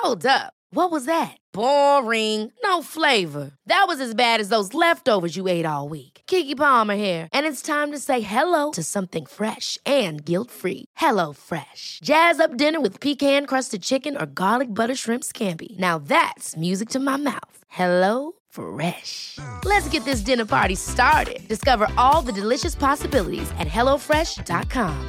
Hold up. What was that? Boring. No flavor. That was as bad as those leftovers you ate all week. Keke Palmer here, and it's time to say hello to something fresh and guilt-free. Hello Fresh. Jazz up dinner with pecan-crusted chicken or garlic butter shrimp scampi. Now that's music to my mouth. Hello Fresh. Let's get this dinner party started. Discover all the delicious possibilities at hellofresh.com.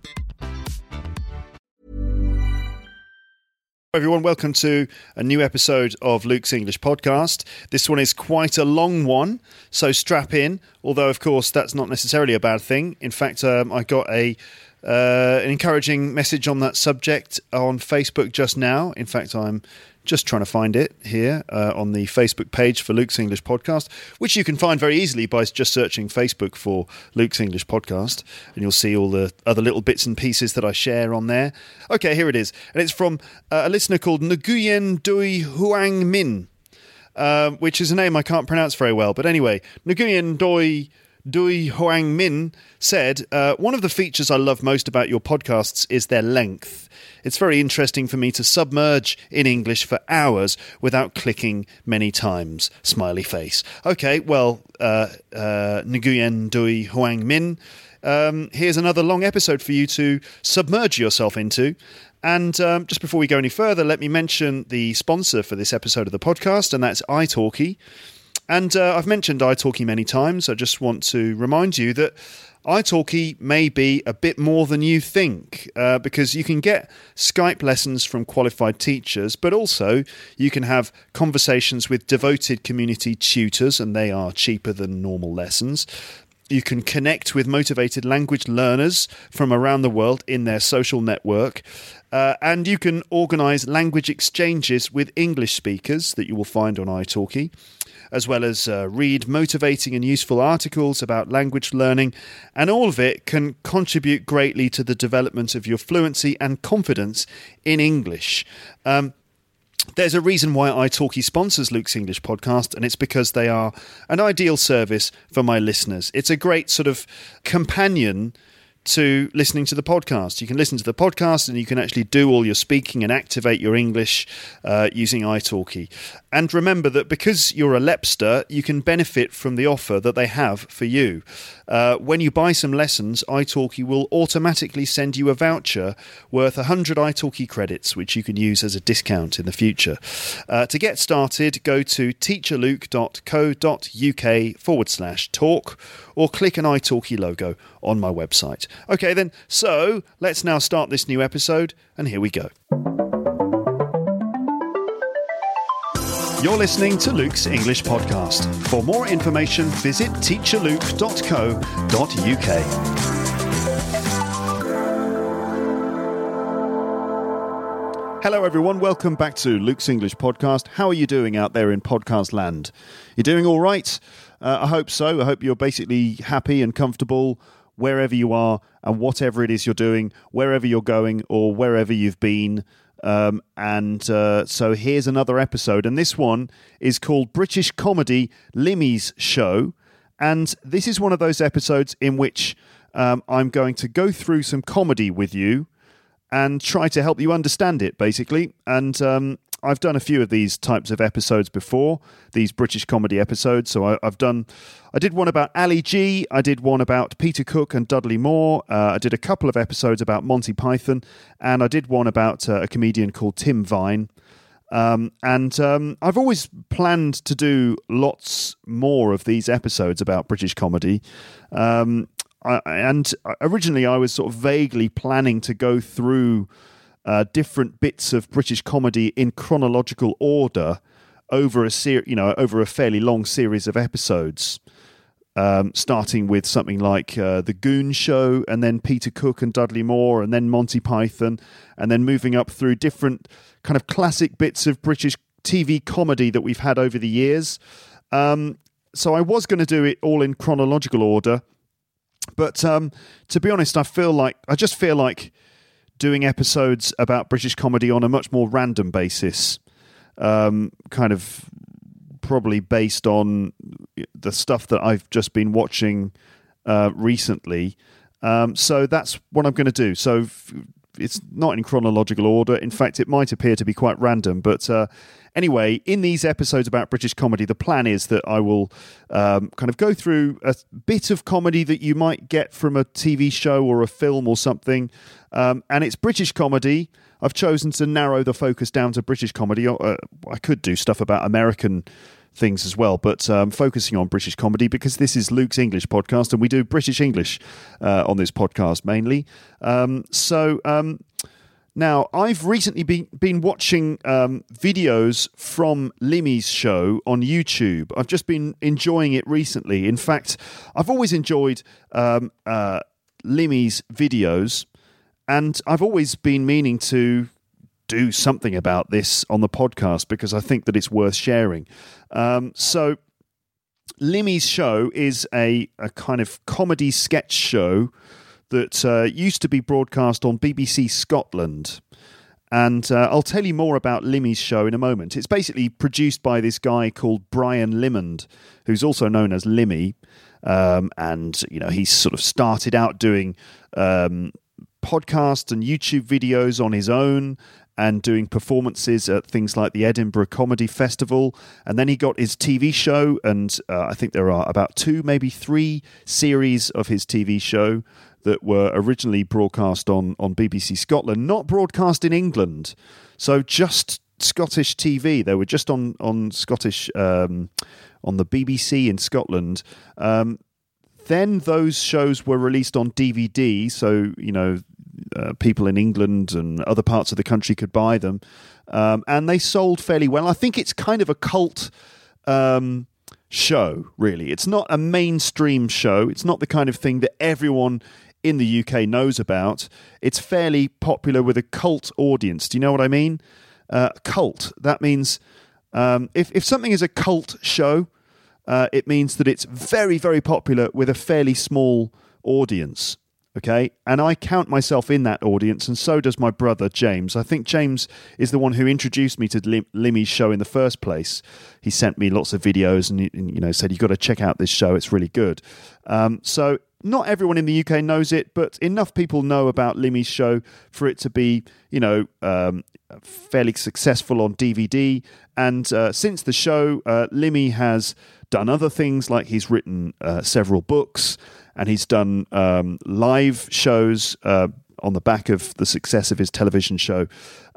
Everyone, welcome to a new episode of Luke's English Podcast. This one is quite a long one, so strap in, although of course that's not necessarily a bad thing. In fact, I got an encouraging message on that subject on Facebook just now. In fact, I'm just trying to find it here on the Facebook page for Luke's English Podcast, which you can find very easily by just searching Facebook for Luke's English Podcast, and you'll see all the other little bits and pieces that I share on there. Okay, here it is. And it's from a listener called Nguyen Dui Huang Min, which is a name I can't pronounce very well. But anyway, Nguyen Dui Huang Min said, one of the features I love most about your podcasts is their length. It's very interesting for me to submerge in English for hours without clicking many times. Smiley face. Okay, well, Nguyen Dui Huang Min, here's another long episode for you to submerge yourself into. And just before we go any further, let me mention the sponsor for this episode of the podcast, and that's italki. And I've mentioned italki many times. I just want to remind you that italki may be a bit more than you think, because you can get Skype lessons from qualified teachers, but also you can have conversations with devoted community tutors, and they are cheaper than normal lessons. You can connect with motivated language learners from around the world in their social network. And you can organise language exchanges with English speakers that you will find on italki, as well as read motivating and useful articles about language learning. And all of it can contribute greatly to the development of your fluency and confidence in English. There's a reason why italki sponsors Luke's English Podcast, and it's because they are an ideal service for my listeners. It's a great sort of companion to listening to the podcast. You can listen to the podcast and you can actually do all your speaking and activate your English using italki. And remember that because you're a Lepster, you can benefit from the offer that they have for you. When you buy some lessons, italki will automatically send you a voucher worth 100 italki credits, which you can use as a discount in the future. To get started, go to teacherluke.co.uk/talk or click an italki logo on my website. Okay then, so let's now start this new episode, and here we go. You're listening to Luke's English Podcast. For more information, visit teacherluke.co.uk. Hello everyone, welcome back to Luke's English Podcast. How are you doing out there in podcast land? You doing all right? I hope so. I hope you're basically happy and comfortable wherever you are and whatever it is you're doing, wherever you're going or wherever you've been. So here's another episode, and this one is called British Comedy Limmy's Show, and this is one of those episodes in which I'm going to go through some comedy with you and try to help you understand it, basically. And I've done a few of these types of episodes before, these British comedy episodes. So I did one about Ali G, I did one about Peter Cook and Dudley Moore, I did a couple of episodes about Monty Python, and I did one about a comedian called Tim Vine. I've always planned to do lots more of these episodes about British comedy. Originally I was sort of vaguely planning to go through different bits of British comedy in chronological order over a fairly long series of episodes, starting with something like The Goon Show, and then Peter Cook and Dudley Moore, and then Monty Python, and then moving up through different kind of classic bits of British TV comedy that we've had over the years. So I was going to do it all in chronological order, but to be honest, I just feel like doing episodes about British comedy on a much more random basis, kind of probably based on the stuff that I've just been watching recently. So that's what I'm going to do. So it's not in chronological order. In fact, it might appear to be quite random. But anyway, in these episodes about British comedy, the plan is that I will kind of go through a bit of comedy that you might get from a TV show or a film or something. And it's British comedy. I've chosen to narrow the focus down to British comedy. I could do stuff about American things as well, but focusing on British comedy because this is Luke's English podcast and we do British English on this podcast mainly. Now, I've recently been watching videos from Limmy's show on YouTube. I've just been enjoying it recently. In fact, I've always enjoyed Limmy's videos, and I've always been meaning to do something about this on the podcast because I think that it's worth sharing. So Limmy's show is a kind of comedy sketch show that used to be broadcast on BBC Scotland. And I'll tell you more about Limmy's show in a moment. It's basically produced by this guy called Brian Limond, who's also known as Limmy. And, you know, he's sort of started out doing podcasts and YouTube videos on his own and doing performances at things like the Edinburgh Comedy Festival. And then he got his TV show, and I think there are about 2, maybe 3 series of his TV show that were originally broadcast on BBC Scotland, not broadcast in England. So just Scottish TV. They were just on Scottish, on the BBC in Scotland. Then those shows were released on DVD, so, you know, people in England and other parts of the country could buy them. And they sold fairly well. I think it's kind of a cult show, really. It's not a mainstream show. It's not the kind of thing that everyone in the UK knows about. It's fairly popular with a cult audience. Do you know what I mean? Cult. That means if something is a cult show, it means that it's very, very popular with a fairly small audience. Okay, and I count myself in that audience, and so does my brother James. I think James is the one who introduced me to Limmy's show in the first place. He sent me lots of videos and you know, said, "You've got to check out this show, it's really good." So not everyone in the UK knows it, but enough people know about Limmy's show for it to be, you know, fairly successful on DVD. And since the show, Limmy has done other things, like he's written several books, and he's done live shows on the back of the success of his television show.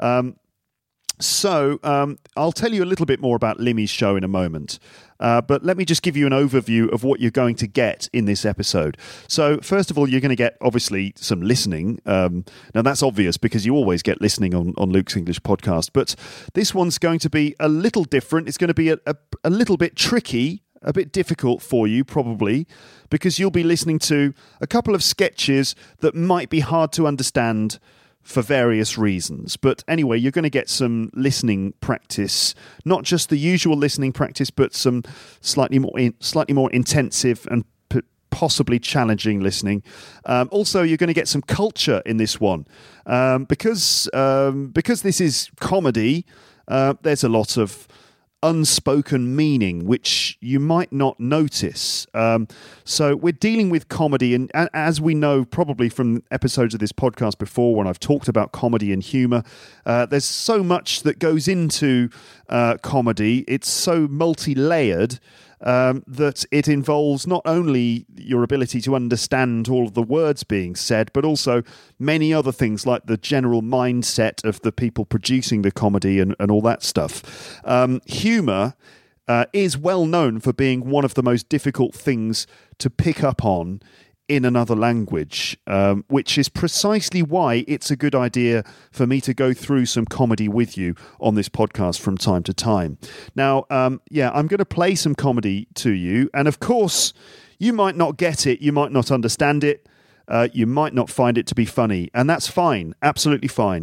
So I'll tell you a little bit more about Limmy's show in a moment. But let me just give you an overview of what you're going to get in this episode. So first of all, you're going to get, obviously, some listening. Now, that's obvious because you always get listening on Luke's English podcast. But this one's going to be a little different. It's going to be a little bit tricky, a bit difficult for you, probably, because you'll be listening to a couple of sketches that might be hard to understand for various reasons. But anyway, you're going to get some listening practice, not just the usual listening practice, but some slightly more intensive and possibly challenging listening. Also, you're going to get some culture in this one, because this is comedy. There's a lot of unspoken meaning which you might not notice. So we're dealing with comedy, and as we know probably from episodes of this podcast before when I've talked about comedy and humour, there's so much that goes into comedy. It's so multi-layered that it involves not only your ability to understand all of the words being said, but also many other things like the general mindset of the people producing the comedy and all that stuff. Humour is well known for being one of the most difficult things to pick up on in another language, which is precisely why it's a good idea for me to go through some comedy with you on this podcast from time to time. Now, I'm going to play some comedy to you, and of course, you might not get it, you might not understand it, you might not find it to be funny, and that's fine, absolutely fine.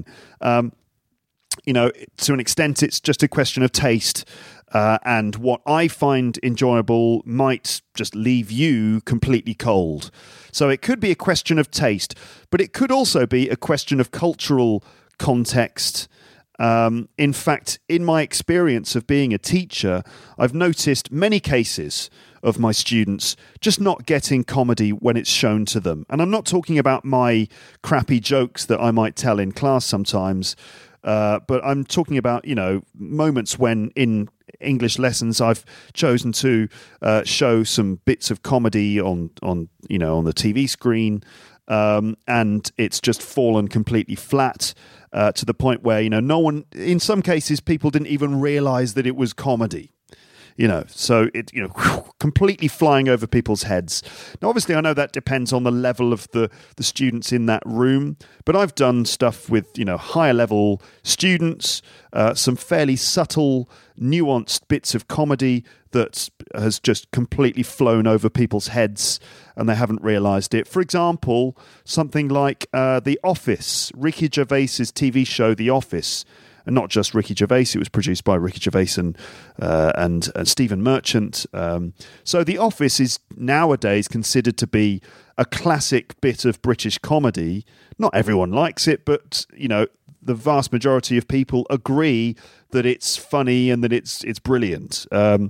You know, to an extent, it's just a question of taste. And what I find enjoyable might just leave you completely cold. So it could be a question of taste, but it could also be a question of cultural context. In fact, in my experience of being a teacher, I've noticed many cases of my students just not getting comedy when it's shown to them. And I'm not talking about my crappy jokes that I might tell in class sometimes, but I'm talking about, moments when in English lessons I've chosen to show some bits of comedy on the TV screen, and it's just fallen completely flat to the point where no one, in some cases, people didn't even realize that it was comedy. So it, completely flying over people's heads. Now, obviously, I know that depends on the level of the students in that room, but I've done stuff with, higher level students, some fairly subtle, nuanced bits of comedy that has just completely flown over people's heads and they haven't realised it. For example, something like The Office, Ricky Gervais's TV show The Office. And not just Ricky Gervais, it was produced by Ricky Gervais and Stephen Merchant. So The Office is nowadays considered to be a classic bit of British comedy. Not everyone likes it, but the vast majority of people agree that it's funny and that it's brilliant. And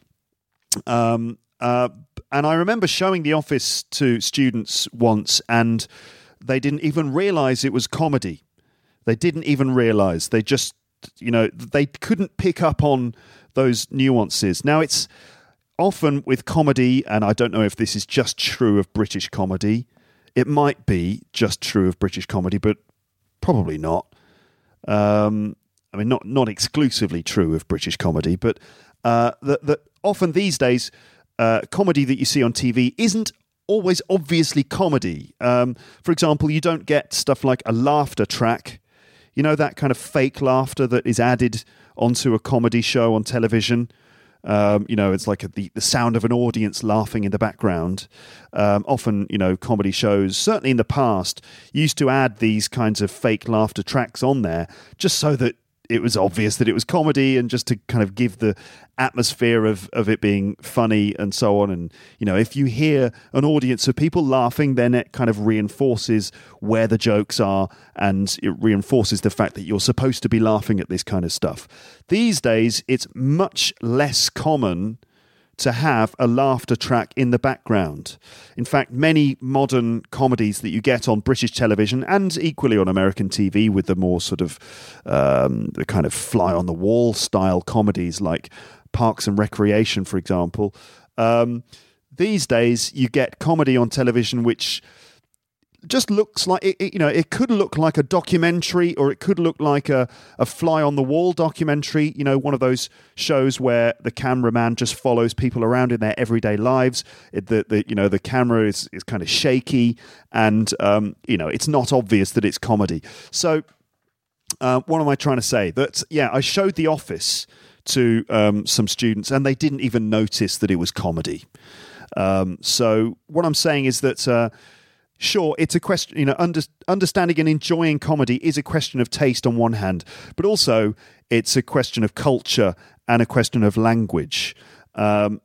I remember showing The Office to students once, and they didn't even realise it was comedy. They didn't even realise. They just, they couldn't pick up on those nuances. Now, it's often with comedy, and I don't know if this is just true of British comedy. It might be just true of British comedy, but probably not. Not exclusively true of British comedy, but that often these days, comedy that you see on TV isn't always obviously comedy. For example, you don't get stuff like a laughter track. That kind of fake laughter that is added onto a comedy show on television. It's like the sound of an audience laughing in the background. Often, comedy shows, certainly in the past, used to add these kinds of fake laughter tracks on there just so that it was obvious that it was comedy and just to kind of give the atmosphere of it being funny and so on. And, if you hear an audience of people laughing, then it kind of reinforces where the jokes are and it reinforces the fact that you're supposed to be laughing at this kind of stuff. These days, it's much less common to have a laughter track in the background. In fact, many modern comedies that you get on British television and equally on American TV with the more sort of the kind of fly-on-the-wall style comedies like Parks and Recreation, for example, these days you get comedy on television which just looks like it could look like a documentary, or it could look like a fly on the wall documentary, one of those shows where the cameraman just follows people around in their everyday lives. The camera is kind of shaky and it's not obvious that it's comedy. So what am I trying to say? That I showed The Office to some students and they didn't even notice that it was comedy. So what I'm saying is that sure, it's a question, understanding and enjoying comedy is a question of taste on one hand, but also it's a question of culture and a question of language. As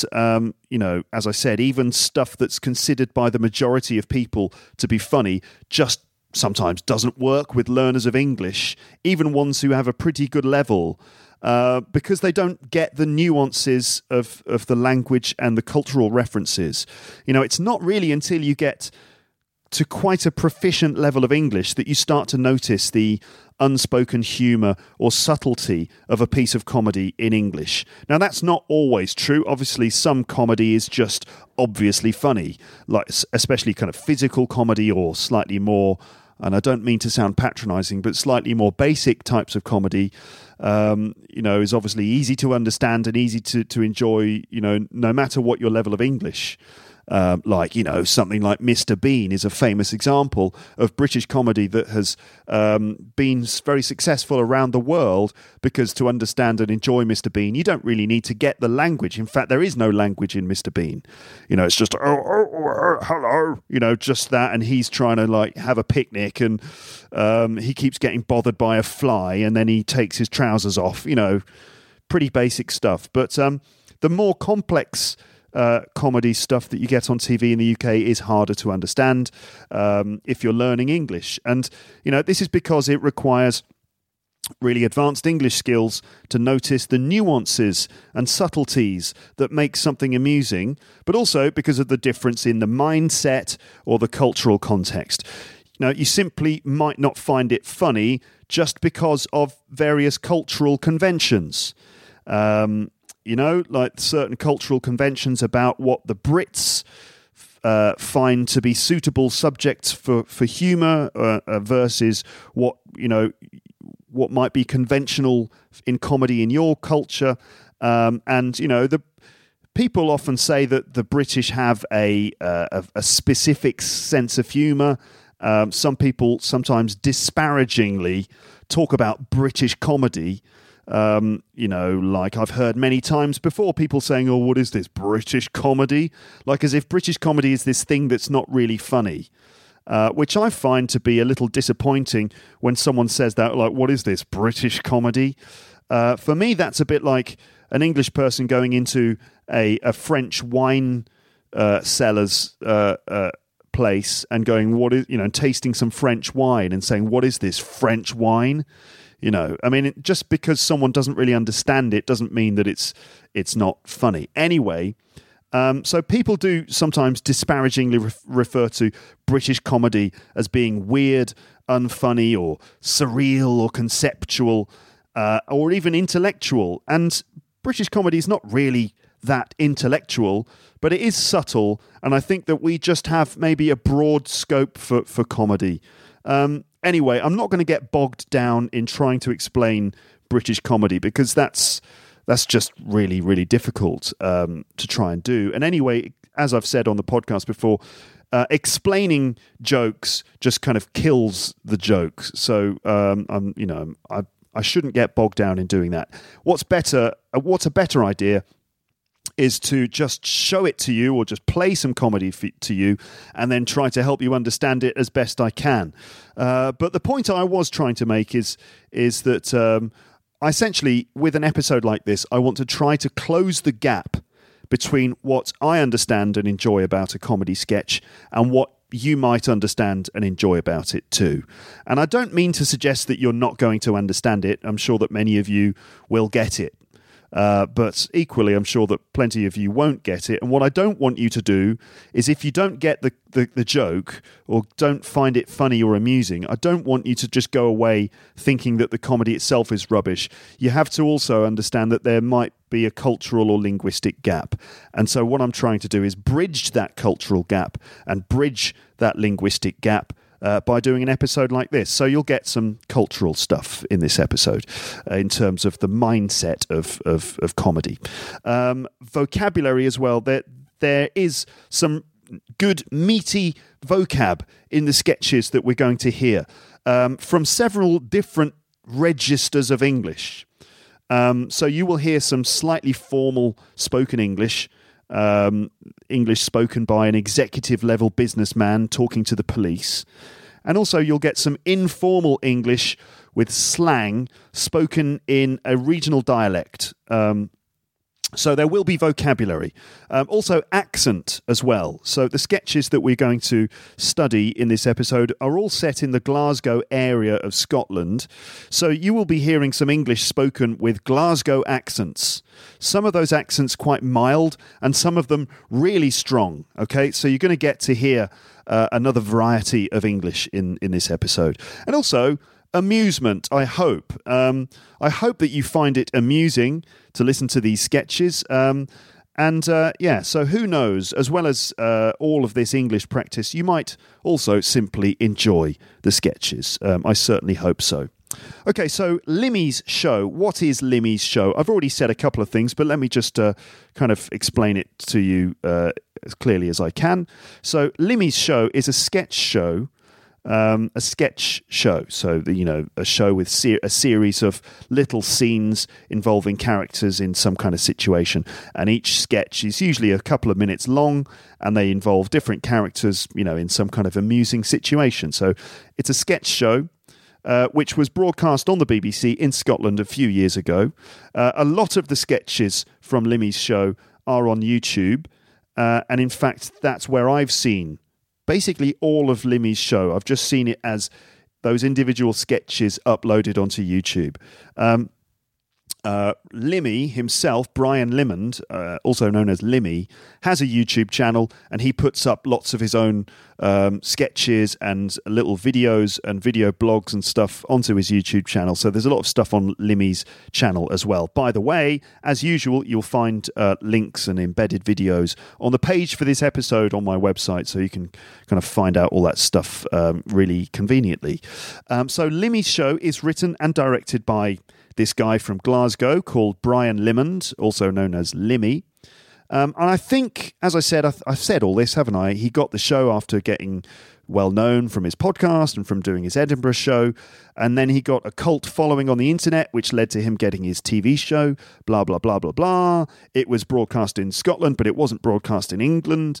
I said, even stuff that's considered by the majority of people to be funny just sometimes doesn't work with learners of English, even ones who have a pretty good level, because they don't get the nuances of the language and the cultural references. It's not really until you get to quite a proficient level of English that you start to notice the unspoken humour or subtlety of a piece of comedy in English. Now, that's not always true. Obviously, some comedy is just obviously funny, like especially kind of physical comedy or slightly more, and I don't mean to sound patronising, but slightly more basic types of comedy, is obviously easy to understand and easy to enjoy, no matter what your level of English. Something like Mr. Bean is a famous example of British comedy that has been very successful around the world, because to understand and enjoy Mr. Bean, you don't really need to get the language. In fact, there is no language in Mr. Bean. It's just, hello, just that. And he's trying to have a picnic and he keeps getting bothered by a fly and then he takes his trousers off, pretty basic stuff. But the more complex comedy stuff that you get on TV in the UK is harder to understand if you're learning English. And, this is because it requires really advanced English skills to notice the nuances and subtleties that make something amusing, but also because of the difference in the mindset or the cultural context. Now, you simply might not find it funny just because of various cultural conventions. Like certain cultural conventions about what the Brits find to be suitable subjects for humour versus what might be conventional in comedy in your culture. The people often say that the British have a specific sense of humour. Some people sometimes disparagingly talk about British comedy. Like I've heard many times before people saying, "Oh, what is this British comedy?" Like as if British comedy is this thing that's not really funny. Which I find to be a little disappointing when someone says that, like, what is this, British comedy? For me, that's a bit like an English person going into a French wine seller's place and going, what is, tasting some French wine and saying, what is this, French wine? Just because someone doesn't really understand it doesn't mean that it's not funny. Anyway, so people do sometimes disparagingly refer to British comedy as being weird, unfunny, or surreal, or conceptual, or even intellectual. And British comedy is not really that intellectual, but it is subtle, and I think that we just have maybe a broad scope for comedy. Anyway, I'm not going to get bogged down in trying to explain British comedy because that's just really, really difficult to try and do. And anyway, as I've said on the podcast before, explaining jokes just kind of kills the jokes. So I shouldn't get bogged down in doing that. What's a better idea is to just show it to you or just play some comedy to you and then try to help you understand it as best I can. But the point I was trying to make is that essentially, with an episode like this, I want to try to close the gap between what I understand and enjoy about a comedy sketch and what you might understand and enjoy about it too. And I don't mean to suggest that you're not going to understand it. I'm sure that many of you will get it. But equally, I'm sure that plenty of you won't get it. And what I don't want you to do is, if you don't get the joke or don't find it funny or amusing, I don't want you to just go away thinking that the comedy itself is rubbish. You have to also understand that there might be a cultural or linguistic gap. And so what I'm trying to do is bridge that cultural gap and bridge that linguistic gap by doing an episode like this. So you'll get some cultural stuff in this episode in terms of the mindset of comedy. Vocabulary as well. There is some good meaty vocab in the sketches that we're going to hear from several different registers of English. So you will hear some slightly formal spoken English, English spoken by an executive level businessman talking to the police. And also you'll get some informal English with slang spoken in a regional dialect. So there will be vocabulary. Also accent as well. So the sketches that we're going to study in this episode are all set in the Glasgow area of Scotland. So you will be hearing some English spoken with Glasgow accents. Some of those accents quite mild and some of them really strong. Okay, so you're going to get to hear another variety of English in this episode. And also amusement, I hope. I hope that you find it amusing to listen to these sketches. So who knows, as well as all of this English practice, you might also simply enjoy the sketches. I certainly hope so. Okay, so Limmy's Show. What is Limmy's Show? I've already said a couple of things, but let me just kind of explain it to you as clearly as I can. So Limmy's Show is a sketch show. A sketch show, so a show with a series of little scenes involving characters in some kind of situation, and each sketch is usually a couple of minutes long, and they involve different characters, in some kind of amusing situation. So it's a sketch show which was broadcast on the BBC in Scotland a few years ago. A lot of the sketches from Limmy's Show are on YouTube, and in fact, that's where I've seen basically all of Limmy's Show. I've just seen it as those individual sketches uploaded onto YouTube. Limmy himself, Brian Limond, also known as Limmy, has a YouTube channel, and he puts up lots of his own sketches and little videos and video blogs and stuff onto his YouTube channel. So there's a lot of stuff on Limmy's channel as well. By the way, as usual, you'll find links and embedded videos on the page for this episode on my website, so you can kind of find out all that stuff really conveniently. So Limmy's show is written and directed by this guy from Glasgow called Brian Limond, also known as Limmy. And I think, as I said, I've said all this, haven't I? He got the show after getting well known from his podcast and from doing his Edinburgh show. And then he got a cult following on the internet, which led to him getting his TV show, blah, blah, blah, blah, blah. It was broadcast in Scotland, but it wasn't broadcast in England.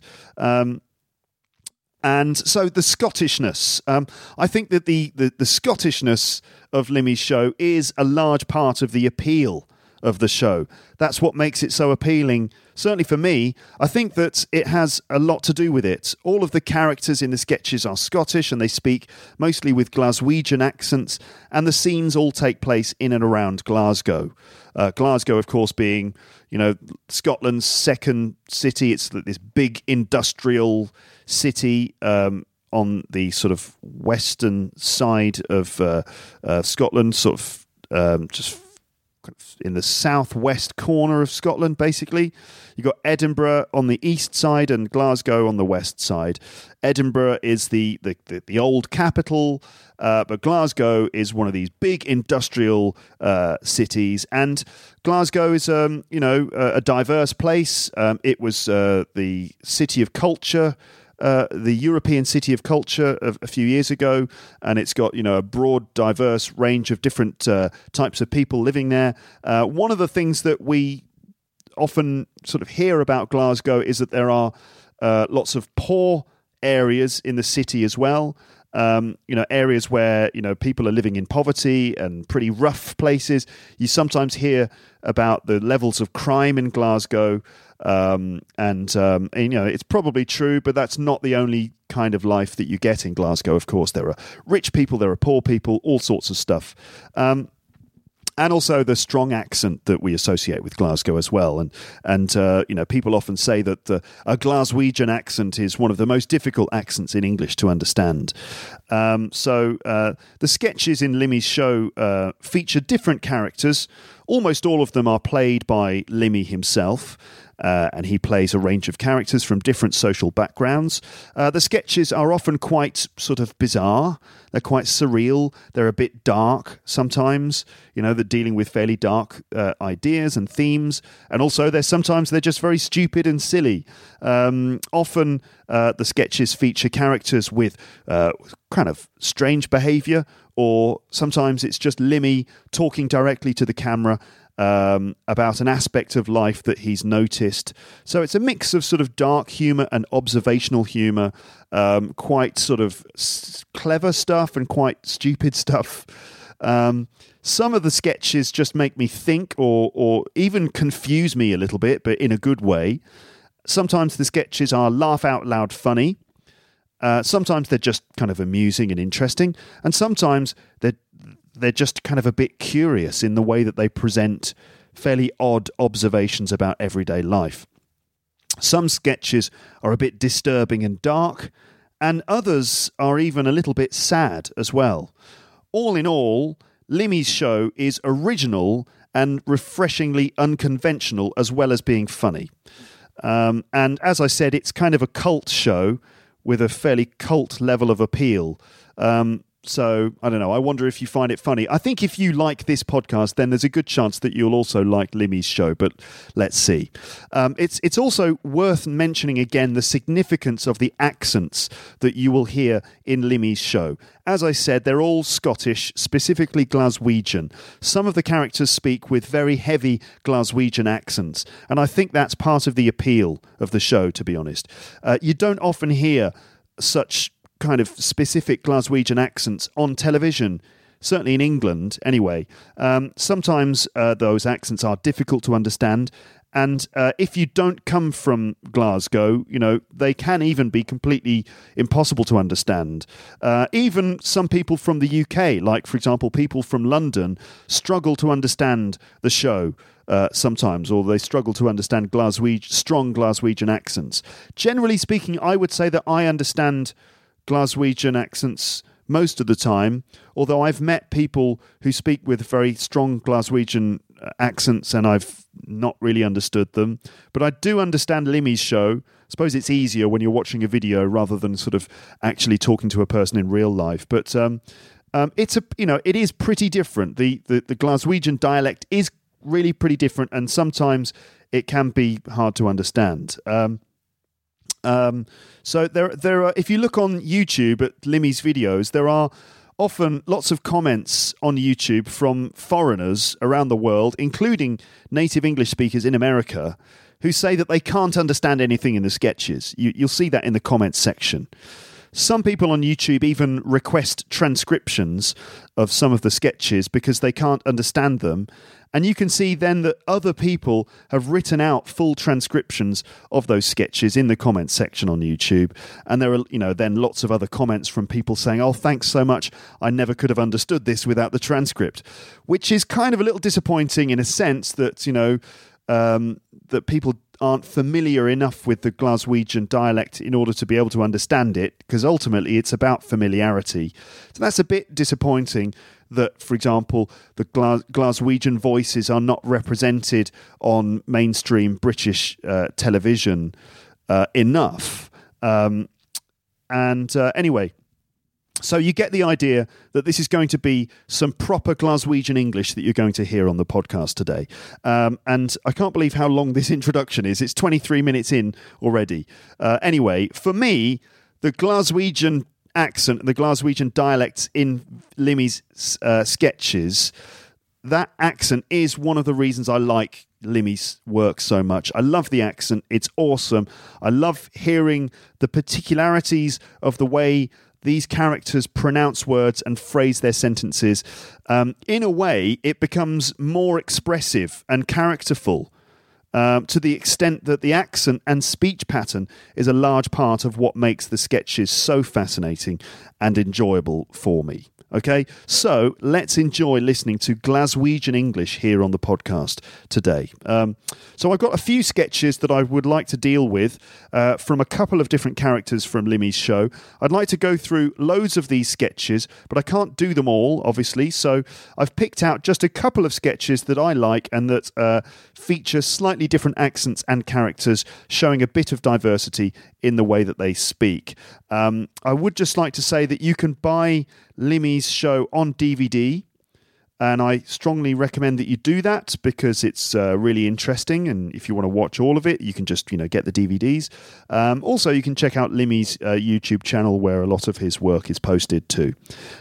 And so the Scottishness, I think that the Scottishness of Limmy's show is a large part of the appeal of the show. That's what makes it so appealing, certainly for me. I think that it has a lot to do with it. All of the characters in the sketches are Scottish, and they speak mostly with Glaswegian accents, and the scenes all take place in and around Glasgow. Glasgow, of course, being, Scotland's second city. It's this big industrial city on the sort of western side of Scotland, sort of just in the southwest corner of Scotland, basically. You've got Edinburgh on the east side and Glasgow on the west side. Edinburgh is the old capital, but Glasgow is one of these big industrial cities. And Glasgow is, a diverse place. It was the city of culture, the European City of Culture a few years ago, and it's got a broad, diverse range of different types of people living there. One of the things that we often sort of hear about Glasgow is that there are lots of poor areas in the city as well. Areas where people are living in poverty and pretty rough places. You sometimes hear about the levels of crime in Glasgow. It's probably true, but that's not the only kind of life that you get in Glasgow. Of course, there are rich people, there are poor people, all sorts of stuff. And also the strong accent that we associate with Glasgow as well. And people often say that a Glaswegian accent is one of the most difficult accents in English to understand. So the sketches in Limmy's show feature different characters. Almost all of them are played by Limmy himself. And he plays a range of characters from different social backgrounds. The sketches are often quite sort of bizarre. They're quite surreal. They're a bit dark sometimes. They're dealing with fairly dark ideas and themes. And also, sometimes they're just very stupid and silly. Often, the sketches feature characters with kind of strange behaviour, or sometimes it's just Limmy talking directly to the camera about an aspect of life that he's noticed. So it's a mix of sort of dark humour and observational humour, quite sort of clever stuff and quite stupid stuff. Some of the sketches just make me think or even confuse me a little bit, but in a good way. Sometimes the sketches are laugh out loud funny. Sometimes they're just kind of amusing and interesting. And sometimes they're just kind of a bit curious in the way that they present fairly odd observations about everyday life. Some sketches are a bit disturbing and dark, and others are even a little bit sad as well. All in all, Limmy's show is original and refreshingly unconventional, as well as being funny. And as I said, it's kind of a cult show with a fairly cult level of appeal. So, I don't know, I wonder if you find it funny. I think if you like this podcast, then there's a good chance that you'll also like Limmy's show, but let's see. It's also worth mentioning again the significance of the accents that you will hear in Limmy's show. As I said, they're all Scottish, specifically Glaswegian. Some of the characters speak with very heavy Glaswegian accents, and I think that's part of the appeal of the show, to be honest. You don't often hear such kind of specific Glaswegian accents on television, certainly in England anyway. Sometimes those accents are difficult to understand, And if you don't come from Glasgow, they can even be completely impossible to understand. Even some people from the UK, like, for example, people from London, struggle to understand the show sometimes, or they struggle to understand strong Glaswegian accents. Generally speaking, I would say that I understand Glaswegian accents most of the time, although I've met people who speak with very strong Glaswegian accents and I've not really understood them. But I do understand Limmy's show. I suppose it's easier when you're watching a video rather than sort of actually talking to a person in real life. But it is pretty different. The Glaswegian dialect is really pretty different, and sometimes it can be hard to understand. So there are, if you look on YouTube at Limmy's videos, there are often lots of comments on YouTube from foreigners around the world, including native English speakers in America, who say that they can't understand anything in the sketches. You'll see that in the comments section. Some people on YouTube even request transcriptions of some of the sketches because they can't understand them. And you can see then that other people have written out full transcriptions of those sketches in the comments section on YouTube. And there are, then lots of other comments from people saying, "Oh, thanks so much. I never could have understood this without the transcript," which is kind of a little disappointing in a sense that, that people aren't familiar enough with the Glaswegian dialect in order to be able to understand it, because ultimately it's about familiarity. So that's a bit disappointing that, for example, the Glaswegian voices are not represented on mainstream British television enough. Anyway, so you get the idea that this is going to be some proper Glaswegian English that you're going to hear on the podcast today. And I can't believe how long this introduction is. It's 23 minutes in already. Anyway, for me, the Glaswegian accent and the Glaswegian dialects in Limmy's sketches, that accent is one of the reasons I like Limmy's work so much. I love the accent. It's awesome. I love hearing the particularities of the way these characters pronounce words and phrase their sentences. In a way, it becomes more expressive and characterful to the extent that the accent and speech pattern is a large part of what makes the sketches so fascinating and enjoyable for me. Okay, so let's enjoy listening to Glaswegian English here on the podcast today. So I've got a few sketches that I would like to deal with from a couple of different characters from Limmy's show. I'd like to go through loads of these sketches, but I can't do them all, obviously. So I've picked out just a couple of sketches that I like and that feature slightly different accents and characters, showing a bit of diversity in the way that they speak. I would just like to say that you can buy Limmy's show on DVD, and I strongly recommend that you do that because it's really interesting, and if you want to watch all of it, you can just get the DVDs. Also, you can check out Limmy's YouTube channel where a lot of his work is posted too.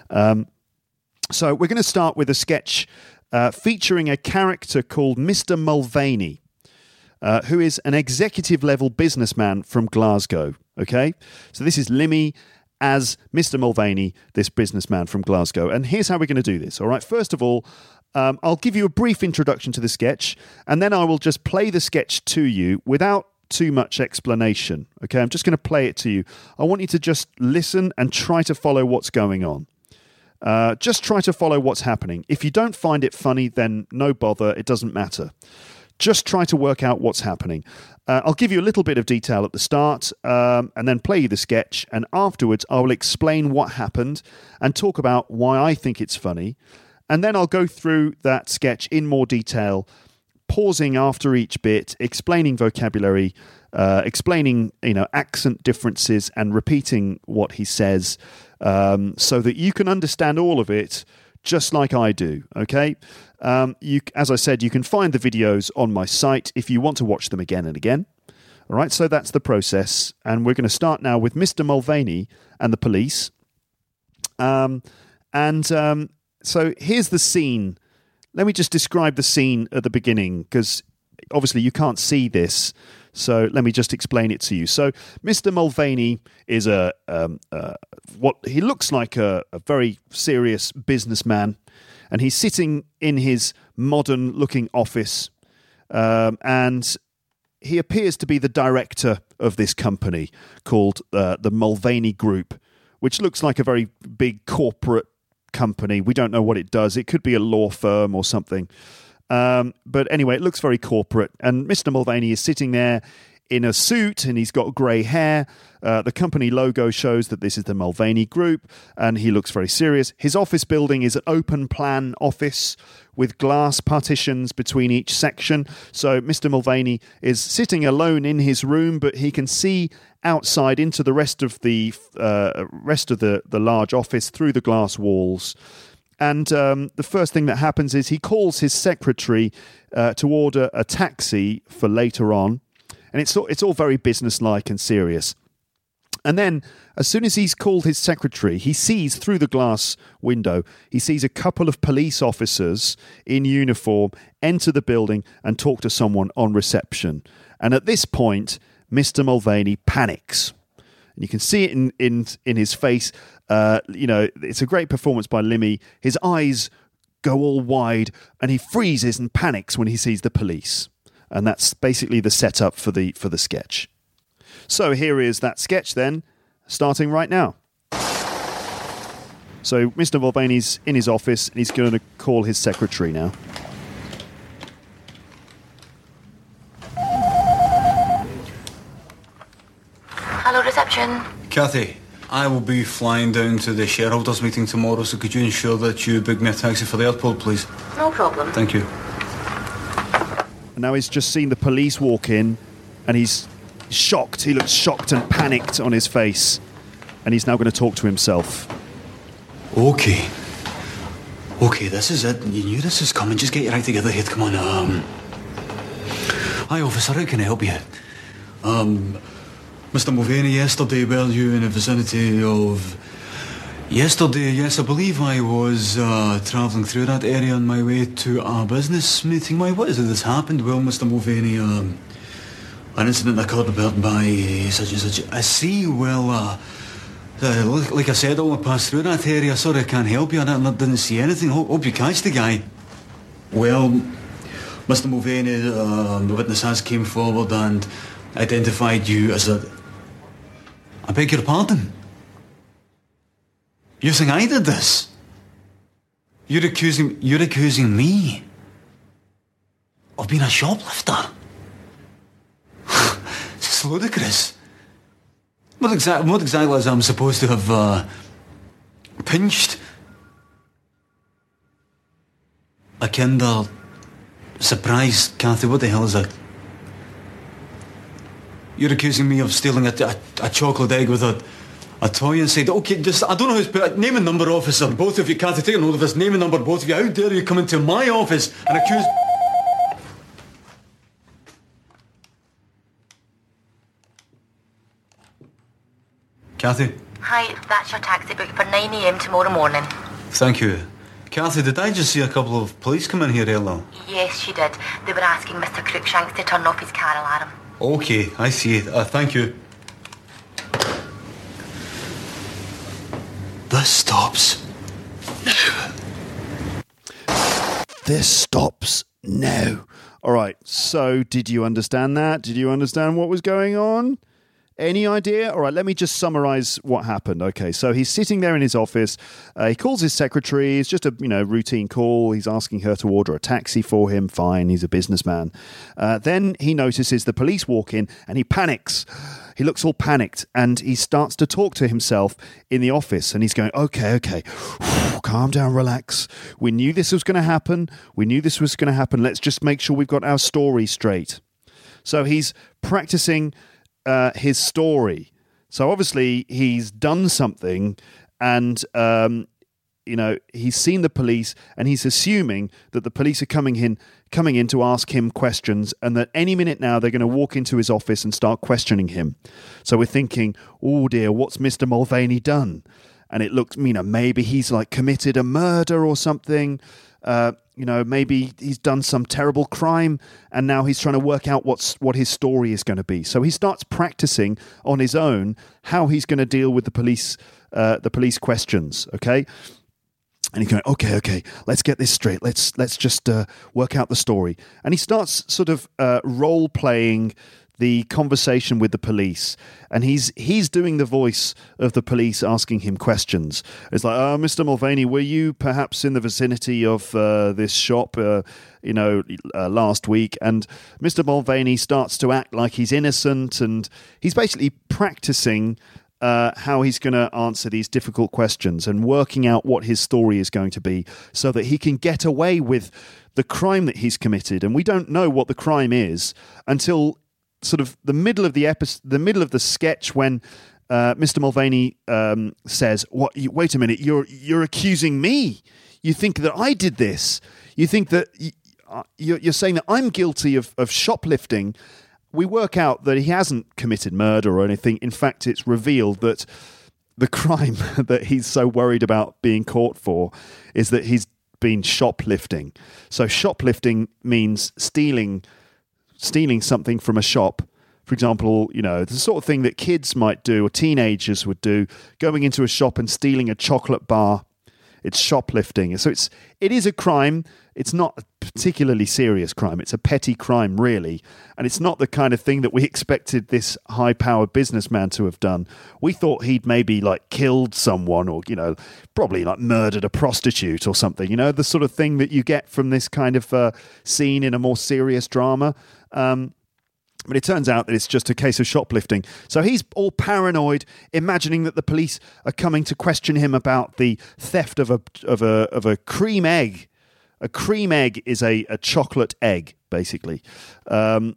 So we're going to start with a sketch featuring a character called Mr. Mulvaney, who is an executive-level businessman from Glasgow. Okay, so this is Limmy as Mr. Mulvaney, this businessman from Glasgow. And here's how we're going to do this. All right, first of all, I'll give you a brief introduction to the sketch, and then I will just play the sketch to you without too much explanation. Okay, I'm just going to play it to you. I want you to just listen and try to follow what's going on. Just try to follow what's happening. If you don't find it funny, then no bother. It doesn't matter. Just try to work out what's happening. I'll give you a little bit of detail at the start and then play you the sketch. And afterwards, I will explain what happened and talk about why I think it's funny. And then I'll go through that sketch in more detail, pausing after each bit, explaining vocabulary, explaining accent differences and repeating what he says so that you can understand all of it just like I do, okay? As I said, you can find the videos on my site if you want to watch them again and again. All right, so that's the process. And we're going to start now with Mr. Mulvaney and the police. So here's the scene. Let me just describe the scene at the beginning, because obviously you can't see this. So let me just explain it to you. So Mr. Mulvaney is what he looks like a very serious businessman, and he's sitting in his modern-looking office. and he appears to be the director of this company called the Mulvaney Group, which looks like a very big corporate company. We don't know what it does. It could be a law firm or something. But anyway, it looks very corporate. And Mr. Mulvaney is sitting there in a suit, and he's got grey hair. The company logo shows that this is the Mulvaney Group, and he looks very serious. His office building is an open-plan office with glass partitions between each section. So Mr. Mulvaney is sitting alone in his room, but he can see outside into the rest of the large office through the glass walls. And the first thing that happens is he calls his secretary to order a taxi for later on. And it's all very businesslike and serious. And then, as soon as he's called his secretary, he sees through the glass window, he sees a couple of police officers in uniform enter the building and talk to someone on reception. And at this point, Mr. Mulvaney panics. And you can see it in his face. It's a great performance by Limmy. His eyes go all wide and he freezes and panics when he sees the police. And that's basically the setup for the sketch. So here is that sketch then, starting right now. So Mr. Mulvaney's in his office and he's going to call his secretary now. Hello, reception. Kathy, I will be flying down to the shareholders meeting tomorrow, so could you ensure that you book me a taxi for the airport, please? No problem. Thank you. And now he's just seen the police walk in and he's shocked. He looks shocked and panicked on his face. And he's now going to talk to himself. Okay, this is it. You knew this was coming. Just get your act together here. Come on. Hi, officer. How can I help you? Mr. Mulvaney, yesterday, well, you in the vicinity of... Yesterday, yes, I believe I was travelling through that area on my way to a business meeting. Why, what is it that's happened? Well, Mr. Mulvaney, an incident occurred about by such and such. I see, well, like I said, I only passed through that area. Sorry, I can't help you. I didn't see anything. Hope you catch the guy. Well, Mr. Mulvaney, the witness has came forward and identified you as a... I beg your pardon? You think I did this? You're accusing me of being a shoplifter? It's ludicrous. What exactly is I'm supposed to have pinched? A Kinder Surprise, Kathy, what the hell is that? You're accusing me of stealing a chocolate egg with a toy inside. Okay, just, I don't know who's put... Name and number, officer. Both of you, Kathy, take a note of this. Name and number, both of you. How dare you come into my office and accuse... Kathy? Hi, that's your taxi booked for 9 a.m. tomorrow morning. Thank you. Kathy, did I just see a couple of police come in here earlier? Yes, you did. They were asking Mr. Cruikshanks to turn off his car alarm. Okay, I see it. Thank you. This stops now. This stops now. All right, so did you understand that? Did you understand what was going on? Any idea? All right, let me just summarize what happened. Okay, so he's sitting there in his office. He calls his secretary. It's just a routine call. He's asking her to order a taxi for him. Fine, he's a businessman. Then he notices the police walk in and he panics. He looks all panicked and he starts to talk to himself in the office. And he's going, okay, calm down, relax. We knew this was going to happen. Let's just make sure we've got our story straight. So he's practicing his story. So obviously he's done something and he's seen the police and he's assuming that the police are coming in to ask him questions and that any minute now they're going to walk into his office and start questioning him. So we're thinking, oh dear, what's Mr. Mulvaney done? And it looks, maybe he's like committed a murder or something. Maybe he's done some terrible crime and now he's trying to work out what his story is going to be. So he starts practicing on his own how he's going to deal with the police questions, okay? And he's going, okay, let's get this straight. Let's just work out the story. And he starts sort of role playing the conversation with the police, and he's doing the voice of the police asking him questions. It's like, Mr. Mulvaney, were you perhaps in the vicinity of this shop, last week? And Mr. Mulvaney starts to act like he's innocent, and he's basically practicing how he's going to answer these difficult questions and working out what his story is going to be so that he can get away with the crime that he's committed. And we don't know what the crime is until sort of the middle of the episode, the middle of the sketch, when Mr. Mulvaney says, "What? Wait a minute! You're accusing me? You think that I did this? You think that you're saying that I'm guilty of shoplifting?" We work out that he hasn't committed murder or anything. In fact, it's revealed that the crime that he's so worried about being caught for is that he's been shoplifting. So shoplifting means stealing something from a shop. For example, the sort of thing that kids might do or teenagers would do, going into a shop and stealing a chocolate bar. It's shoplifting. So it is a crime. It's not a particularly serious crime. It's a petty crime, really. And it's not the kind of thing that we expected this high-powered businessman to have done. We thought he'd maybe killed someone or, probably murdered a prostitute or something. The sort of thing that you get from this kind of scene in a more serious drama. But it turns out that it's just a case of shoplifting. So he's all paranoid, imagining that the police are coming to question him about the theft of a cream egg. A cream egg is a chocolate egg, basically. So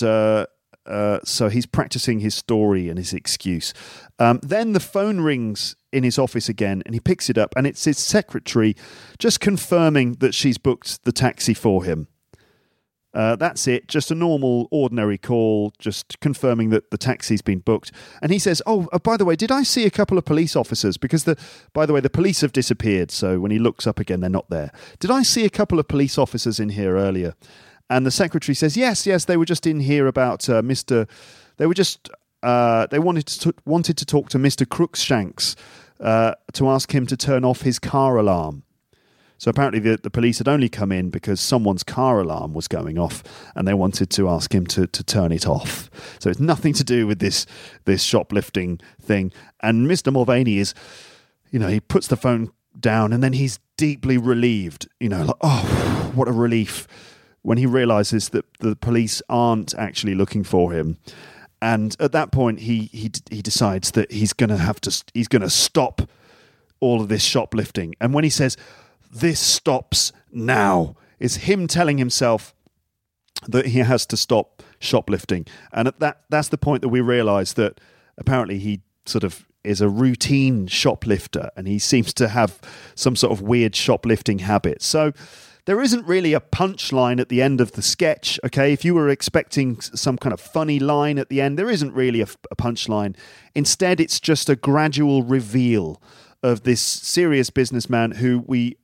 he's practicing his story and his excuse. Then the phone rings in his office again, and he picks it up, and it's his secretary just confirming that she's booked the taxi for him. That's it, just a normal, ordinary call, just confirming that the taxi's been booked. And he says, by the way, did I see a couple of police officers? Because, by the way, the police have disappeared, so when he looks up again, they're not there. Did I see a couple of police officers in here earlier? And the secretary says, yes, they were just in here about Mr... They were just... they wanted to talk to Mr. Crookshanks to ask him to turn off his car alarm. So apparently the police had only come in because someone's car alarm was going off and they wanted to ask him to turn it off. So it's nothing to do with this shoplifting thing. And Mr. Mulvaney is, he puts the phone down and then he's deeply relieved, what a relief when he realizes that the police aren't actually looking for him. And at that point, he decides that he's going to stop all of this shoplifting. And when he says, "This stops now," is him telling himself that he has to stop shoplifting. And that's the point that we realise that apparently he sort of is a routine shoplifter and he seems to have some sort of weird shoplifting habit. So there isn't really a punchline at the end of the sketch, okay? If you were expecting some kind of funny line at the end, there isn't really a punchline. Instead, it's just a gradual reveal of this serious businessman who we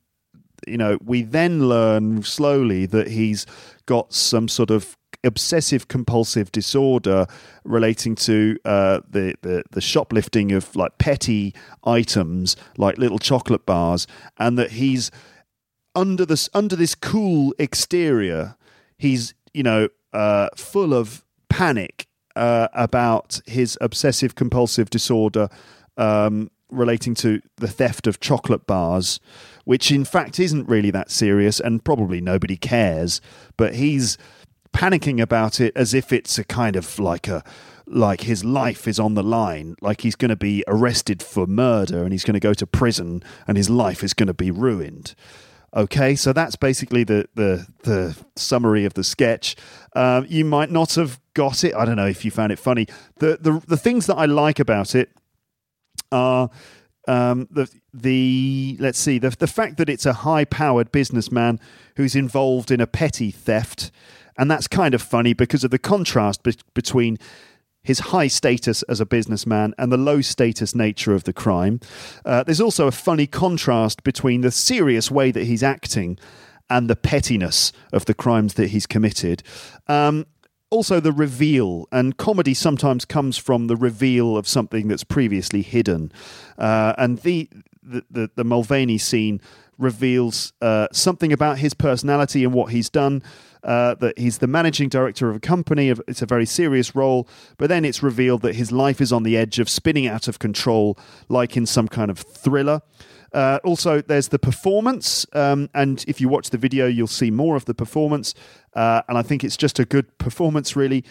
then learn slowly that he's got some sort of obsessive compulsive disorder relating to the shoplifting of petty items like little chocolate bars, and that he's under this cool exterior, he's full of panic about his obsessive compulsive disorder relating to the theft of chocolate bars, which in fact isn't really that serious and probably nobody cares, but he's panicking about it as if it's a kind of like his life is on the line, like he's going to be arrested for murder and he's going to go to prison and his life is going to be ruined. Okay, so that's basically the summary of the sketch. You might not have got it. I don't know if you found it funny. The things that I like about it are the fact that it's a high-powered businessman who's involved in a petty theft, and that's kind of funny because of the contrast between his high status as a businessman and the low status nature of the crime. There's also a funny contrast between the serious way that he's acting and the pettiness of the crimes that he's committed. Also the reveal, and comedy sometimes comes from the reveal of something that's previously hidden. And the Mulvaney scene reveals something about his personality and what he's done. That he's the managing director of a company. It's a very serious role, but then it's revealed that his life is on the edge of spinning out of control, like in some kind of thriller. Also, there's the performance, and if you watch the video, you'll see more of the performance, and I think it's just a good performance, really.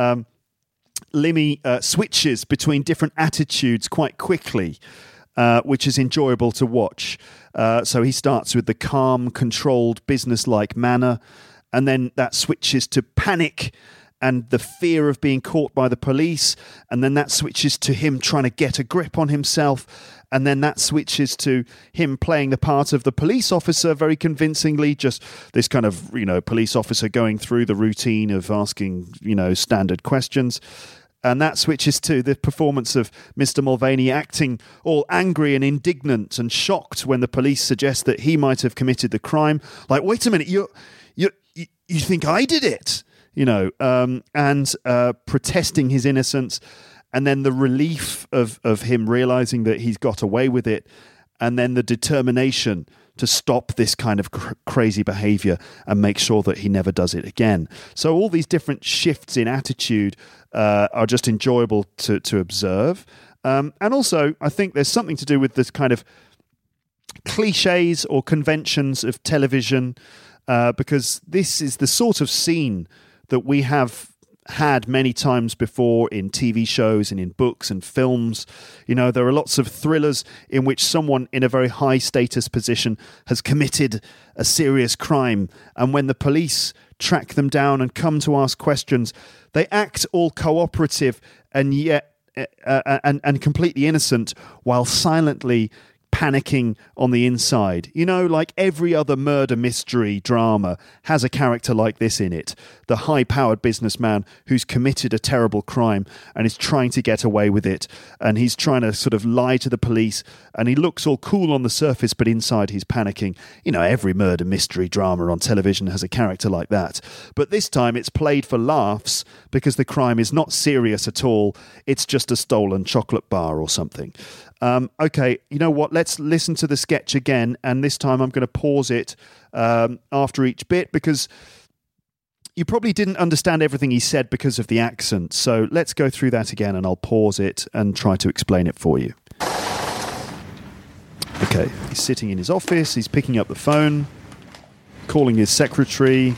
Limmy switches between different attitudes quite quickly, which is enjoyable to watch. So he starts with the calm, controlled, business-like manner, and then that switches to panic and the fear of being caught by the police, and then that switches to him trying to get a grip on himself, and then that switches to him playing the part of the police officer very convincingly, just this kind of, police officer going through the routine of asking, standard questions. And that switches to the performance of Mr. Mulvaney acting all angry and indignant and shocked when the police suggest that he might have committed the crime. Like, wait a minute, you think I did it? And protesting his innocence, and then the relief of him realizing that he's got away with it, and then the determination to stop this kind of crazy behavior and make sure that he never does it again. So all these different shifts in attitude are just enjoyable to observe. And also, I think there's something to do with this kind of cliches or conventions of television, because this is the sort of scene that we have had many times before in TV shows and in books and films. There are lots of thrillers in which someone in a very high status position has committed a serious crime, and when the police track them down and come to ask questions, they act all cooperative and yet and completely innocent, while silently panicking on the inside. Like every other murder mystery drama has a character like this in it. The high-powered businessman who's committed a terrible crime and is trying to get away with it. And he's trying to sort of lie to the police, and he looks all cool on the surface, but inside he's panicking. Every murder mystery drama on television has a character like that. But this time it's played for laughs because the crime is not serious at all. It's just a stolen chocolate bar or something. Okay, you know what? Let's listen to the sketch again, and this time I'm going to pause it after each bit, because you probably didn't understand everything he said because of the accent. So let's go through that again, and I'll pause it and try to explain it for you. Okay, he's sitting in his office, he's picking up the phone, calling his secretary.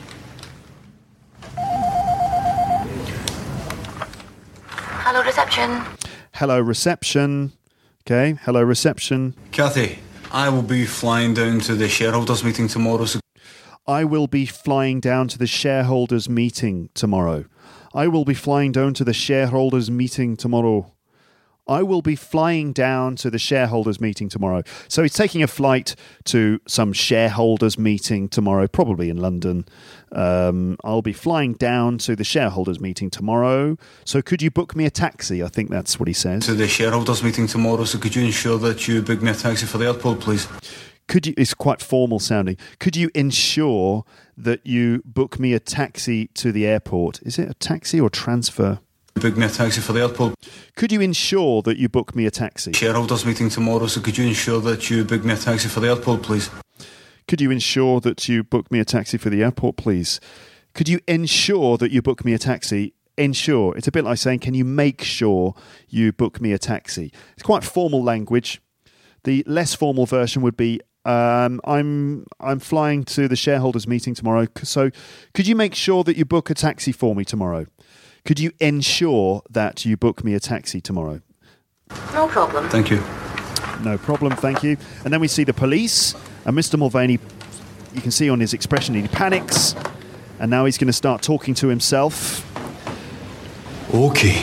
Hello, reception. Hello, reception. Okay, hello, reception. Kathy, I will be flying down to the shareholders meeting tomorrow. I will be flying down to the shareholders meeting tomorrow. I will be flying down to the shareholders meeting tomorrow. I will be flying down to the shareholders meeting tomorrow. So he's taking a flight to some shareholders meeting tomorrow, probably in London. I'll be flying down to the shareholders meeting tomorrow. So could you book me a taxi? I think that's what he says. To the shareholders meeting tomorrow. So could you ensure that you book me a taxi for the airport, please? It's quite formal sounding. Could you ensure that you book me a taxi to the airport? Is it a taxi or transfer? Book me a taxi for the airport. Could you ensure that you book me a taxi? Shareholders meeting tomorrow, so could you ensure that you book me a taxi for the airport, please? Could you ensure that you book me a taxi for the airport, please? Could you ensure that you book me a taxi? Ensure. It's a bit like saying, can you make sure you book me a taxi? It's quite formal language. The less formal version would be, I'm flying to the shareholders meeting tomorrow, so could you make sure that you book a taxi for me tomorrow? Could you ensure that you book me a taxi tomorrow? No problem. Thank you. No problem, thank you. And then we see the police, and Mr. Mulvaney, you can see on his expression, he panics, and now he's going to start talking to himself. Okay,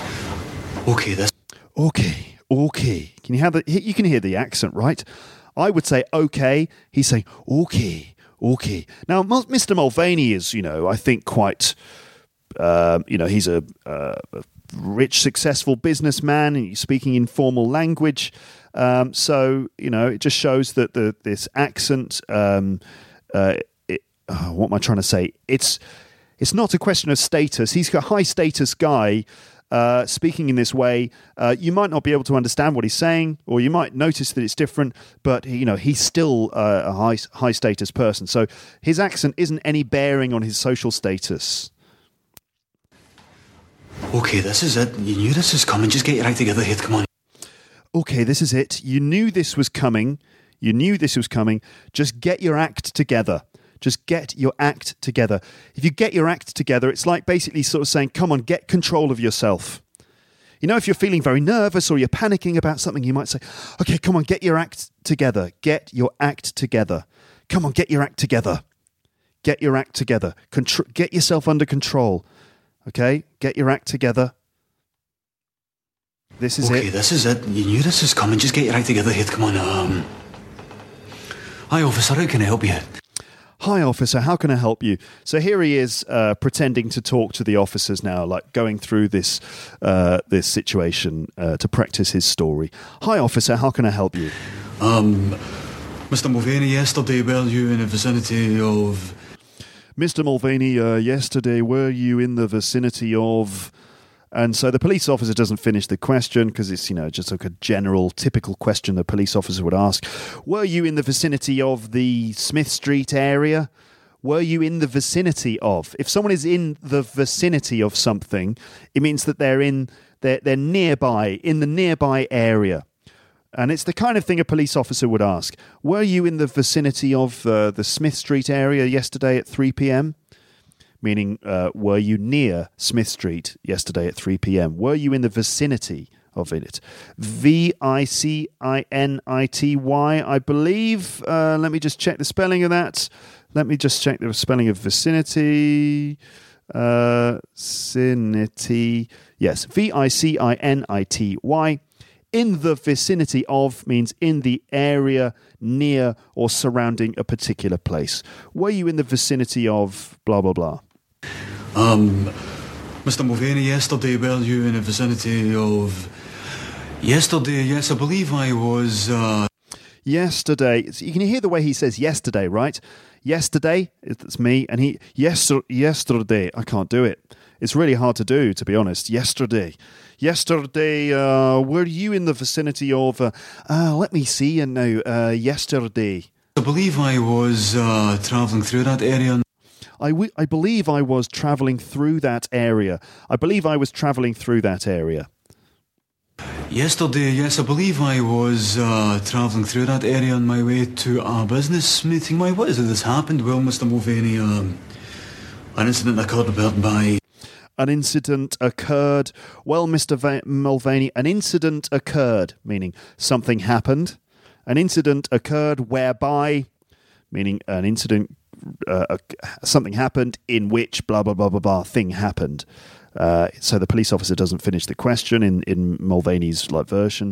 Can you can hear the accent, right? I would say okay. He's saying okay. Now, Mr. Mulvaney is, I think quite, he's a rich, successful businessman, and he's speaking informal language. So it just shows that this accent. What am I trying to say? It's not a question of status. He's a high status guy. speaking in this way, you might not be able to understand what he's saying, or you might notice that it's different, but he's still a high status person. So his accent isn't any bearing on his social status. Okay, this is it. You knew this was coming. Just get your act together, Heath. Come on. Okay, this is it. You knew this was coming. Just get your act together. Just get your act together. If you get your act together, it's like basically sort of saying, come on, get control of yourself. If you're feeling very nervous or you're panicking about something, you might say, okay, come on, get your act together. Get your act together. Come on, get your act together. Get your act together. Get yourself under control. Okay, get your act together. This is it. Okay, this is it. You knew this was coming. Just get your act together, Heath. Come on. Hi, officer. How can I help you? Hi, officer. How can I help you? So here he is, pretending to talk to the officers now, like going through this situation to practice his story. Hi, officer. How can I help you? Mr. Mulvaney, yesterday, were you in the vicinity of... Mr. Mulvaney, yesterday, were you in the vicinity of... And so the police officer doesn't finish the question because it's, just like a general, typical question the police officer would ask. Were you in the vicinity of the Smith Street area? Were you in the vicinity of? If someone is in the vicinity of something, it means that they're nearby, in the nearby area. And it's the kind of thing a police officer would ask. Were you in the vicinity of the Smith Street area yesterday at 3 p.m.? Meaning, were you near Smith Street yesterday at 3 p.m.? Were you in the vicinity of it? Vicinity, I believe. Let me just check the spelling of that. Let me just check the spelling of vicinity. Vicinity. Yes, Vicinity. In the vicinity of means in the area, near, or surrounding a particular place. Were you in the vicinity of blah, blah, blah? Mr. Mulvaney, yesterday, were you in the vicinity of... Yesterday, yes, I believe I was... Yesterday. So you can hear the way he says yesterday, right? Yesterday, it's me, and he... Yesterday, I can't do it. It's really hard to do, to be honest. Yesterday, were you in the vicinity of... let me see, yesterday. I believe I was travelling through that area. I believe I was travelling through that area. Yesterday, yes, I believe I was travelling through that area on my way to a business meeting. Why, what is it that's happened? Well, Mr. Mulvaney, an incident occurred whereby... An incident occurred. Well, Mr. Mulvaney, an incident occurred, meaning something happened. An incident occurred whereby, meaning an incident, something happened in which blah, blah, blah, blah, blah, thing happened. So the police officer doesn't finish the question in Mulvaney's version.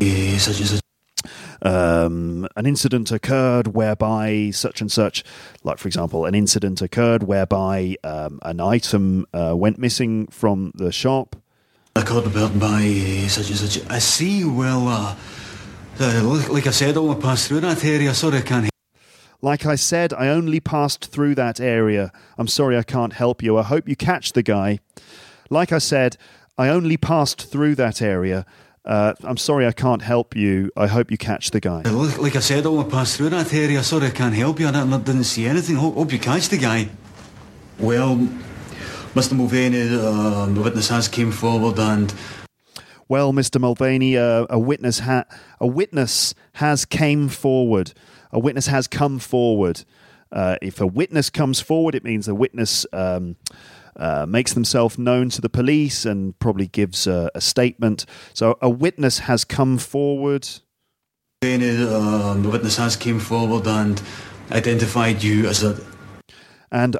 An incident occurred whereby such and such, like for example, an incident occurred whereby an item went missing from the shop. Occurred whereby such and such. I see. Well, like I said, I only passed through that area. Sorry, I can't. Like I said, I only passed through that area. I'm sorry, I can't help you. I hope you catch the guy. Like I said, I only passed through that area. I'm sorry I can't help you. I hope you catch the guy. Like I said, I only passed through that area. Sorry, I can't help you. I didn't see anything. Hope you catch the guy. Well, Mr. Mulvaney, the witness has came forward and... Well, Mr. Mulvaney, a witness has came forward. A witness has come forward. If a witness comes forward, it means the witness... makes themselves known to the police and probably gives a statement. So a witness has come forward. The witness has came forward and identified you as a... And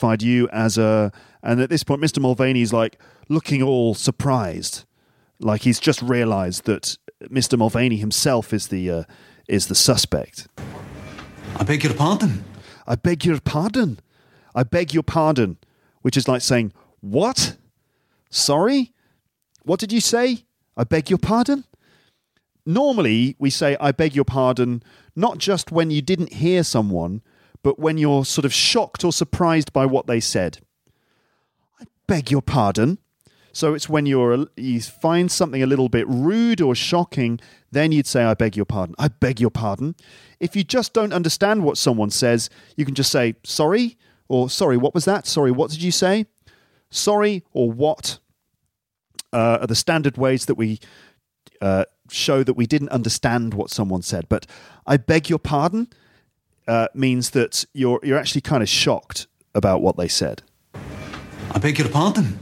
at this point, Mr. Mulvaney's looking all surprised. Like he's just realised that Mr. Mulvaney himself is the suspect. I beg your pardon. I beg your pardon. I beg your pardon. Which is like saying, what? Sorry? What did you say? I beg your pardon? Normally, we say, I beg your pardon, not just when you didn't hear someone, but when you're sort of shocked or surprised by what they said. I beg your pardon. So it's when you find something a little bit rude or shocking, then you'd say, I beg your pardon. I beg your pardon. If you just don't understand what someone says, you can just say, sorry, or sorry, what was that? Sorry, what did you say? Sorry or what are the standard ways that we show that we didn't understand what someone said. But I beg your pardon means that you're actually kind of shocked about what they said. I beg your pardon.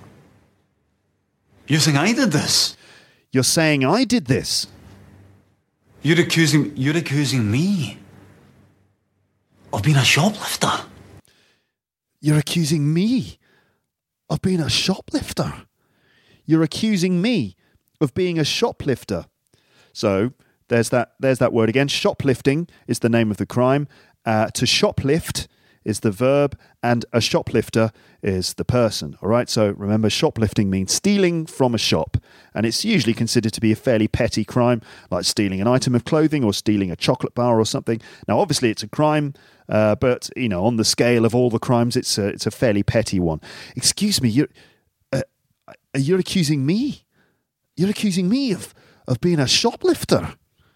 You think I did this? You're saying I did this. You're accusing me of being a shoplifter. You're accusing me of being a shoplifter. You're accusing me of being a shoplifter. So there's that word again. Shoplifting is the name of the crime. To shoplift is the verb, and a shoplifter is the person. All right. So remember, shoplifting means stealing from a shop, and it's usually considered to be a fairly petty crime, like stealing an item of clothing or stealing a chocolate bar or something. Now, obviously, it's a crime, but on the scale of all the crimes, it's a fairly petty one. Excuse me, you're accusing me. You're accusing me of being a shoplifter.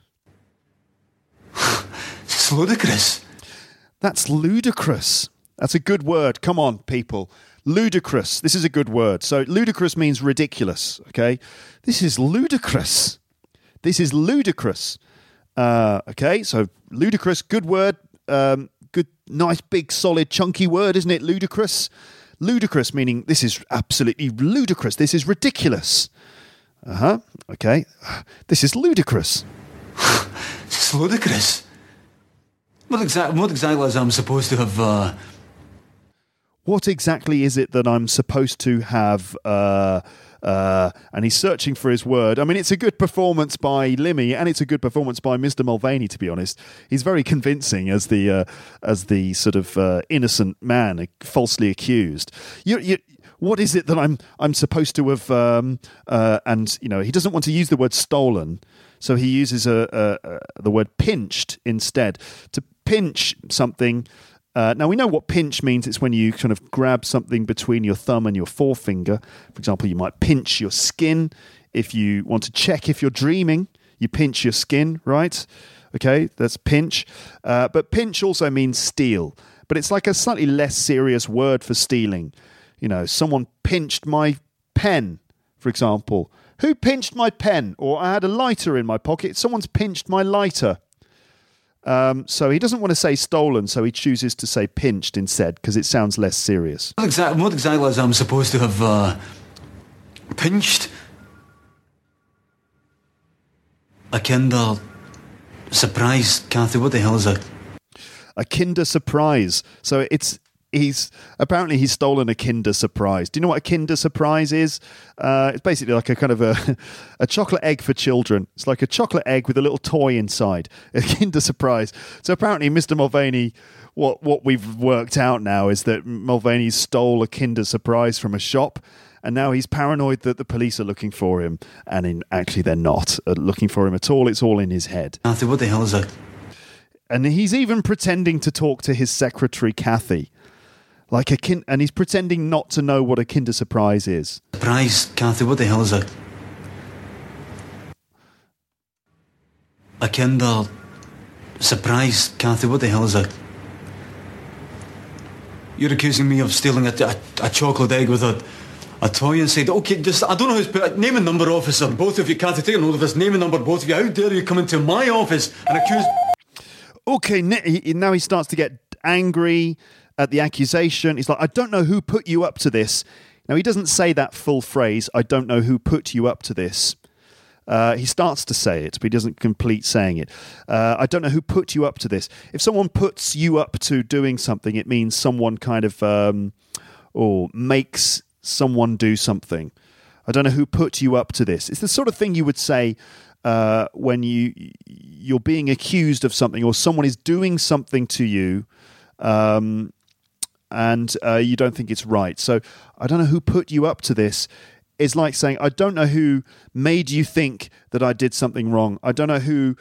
It's ludicrous. That's ludicrous. That's a good word. Come on, people. Ludicrous. This is a good word. So ludicrous means ridiculous, okay? This is ludicrous. This is ludicrous. Okay, so ludicrous, good word. Good, nice, big, solid, chunky word, isn't it? Ludicrous. Ludicrous meaning this is absolutely ludicrous. This is ridiculous. Okay. This is ludicrous. It's ludicrous. What exactly is I'm supposed to have... What exactly is it that I'm supposed to have... and he's searching for his word. I mean, it's a good performance by Limmy, and it's a good performance by Mr. Mulvaney, to be honest. He's very convincing as the sort of innocent man falsely accused. What is it that I'm supposed to have... and, he doesn't want to use the word stolen, so he uses the word pinched instead. To pinch something... now, we know what pinch means. It's when you kind of grab something between your thumb and your forefinger. For example, you might pinch your skin. If you want to check if you're dreaming, you pinch your skin, right? Okay, that's pinch. But pinch also means steal. But it's like a slightly less serious word for stealing. Someone pinched my pen, for example. Who pinched my pen? Or I had a lighter in my pocket. Someone's pinched my lighter. So he doesn't want to say stolen, so he chooses to say pinched instead, because it sounds less serious. What exactly is I'm supposed to have pinched? A Kinder Surprise, Kathy. What the hell is that? A Kinder Surprise. So he's stolen a Kinder Surprise. Do you know what a Kinder Surprise is? It's basically like a kind of a chocolate egg for children. It's like a chocolate egg with a little toy inside. A Kinder Surprise. So apparently Mr. Mulvaney, what we've worked out now is that Mulvaney stole a Kinder Surprise from a shop, and now he's paranoid that the police are looking for him, and actually they're not looking for him at all. It's all in his head. Kathy, what the hell is that? And he's even pretending to talk to his secretary, Kathy. And he's pretending not to know what a Kinder Surprise is. Surprise, Kathy, what the hell is that? A Kinder Surprise, Kathy, what the hell is that? You're accusing me of stealing a chocolate egg with a toy inside. Okay, I don't know who's put... Name and number, officer, both of you. Kathy, take a note of this. Name and number, both of you. How dare you come into my office and accuse... Okay, now he starts to get angry at the accusation. He's like, I don't know who put you up to this. Now, he doesn't say that full phrase, I don't know who put you up to this. He starts to say it, but he doesn't complete saying it. I don't know who put you up to this. If someone puts you up to doing something, it means someone kind of makes someone do something. I don't know who put you up to this. It's the sort of thing you would say when you're being accused of something, or someone is doing something to you, and you don't think it's right. So I don't know who put you up to this. It's like saying, I don't know who made you think that I did something wrong. I don't know who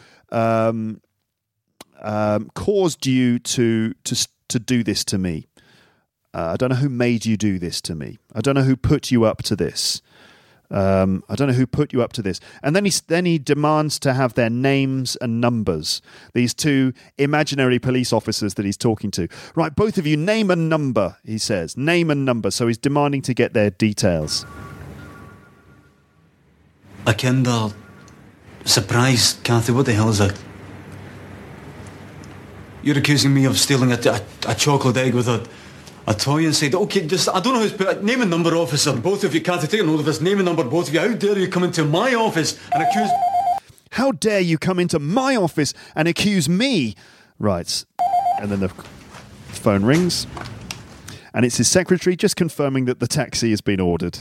caused you to do this to me. I don't know who made you do this to me. I don't know who put you up to this. I don't know who put you up to this. And then he demands to have their names and numbers. These two imaginary police officers that he's talking to. Right, both of you, name and number, he says. Name and number. So he's demanding to get their details. A Kinder Surprise, Kathy. What the hell is that? You're accusing me of stealing a chocolate egg with a toy inside. Okay, just, I don't know who's... Name and number, officer. Both of you, Kathy, take a note of this. Name and number, both of you. How dare you come into my office and accuse... How dare you come into my office and accuse me? Right. And then the phone rings. And it's his secretary just confirming that the taxi has been ordered.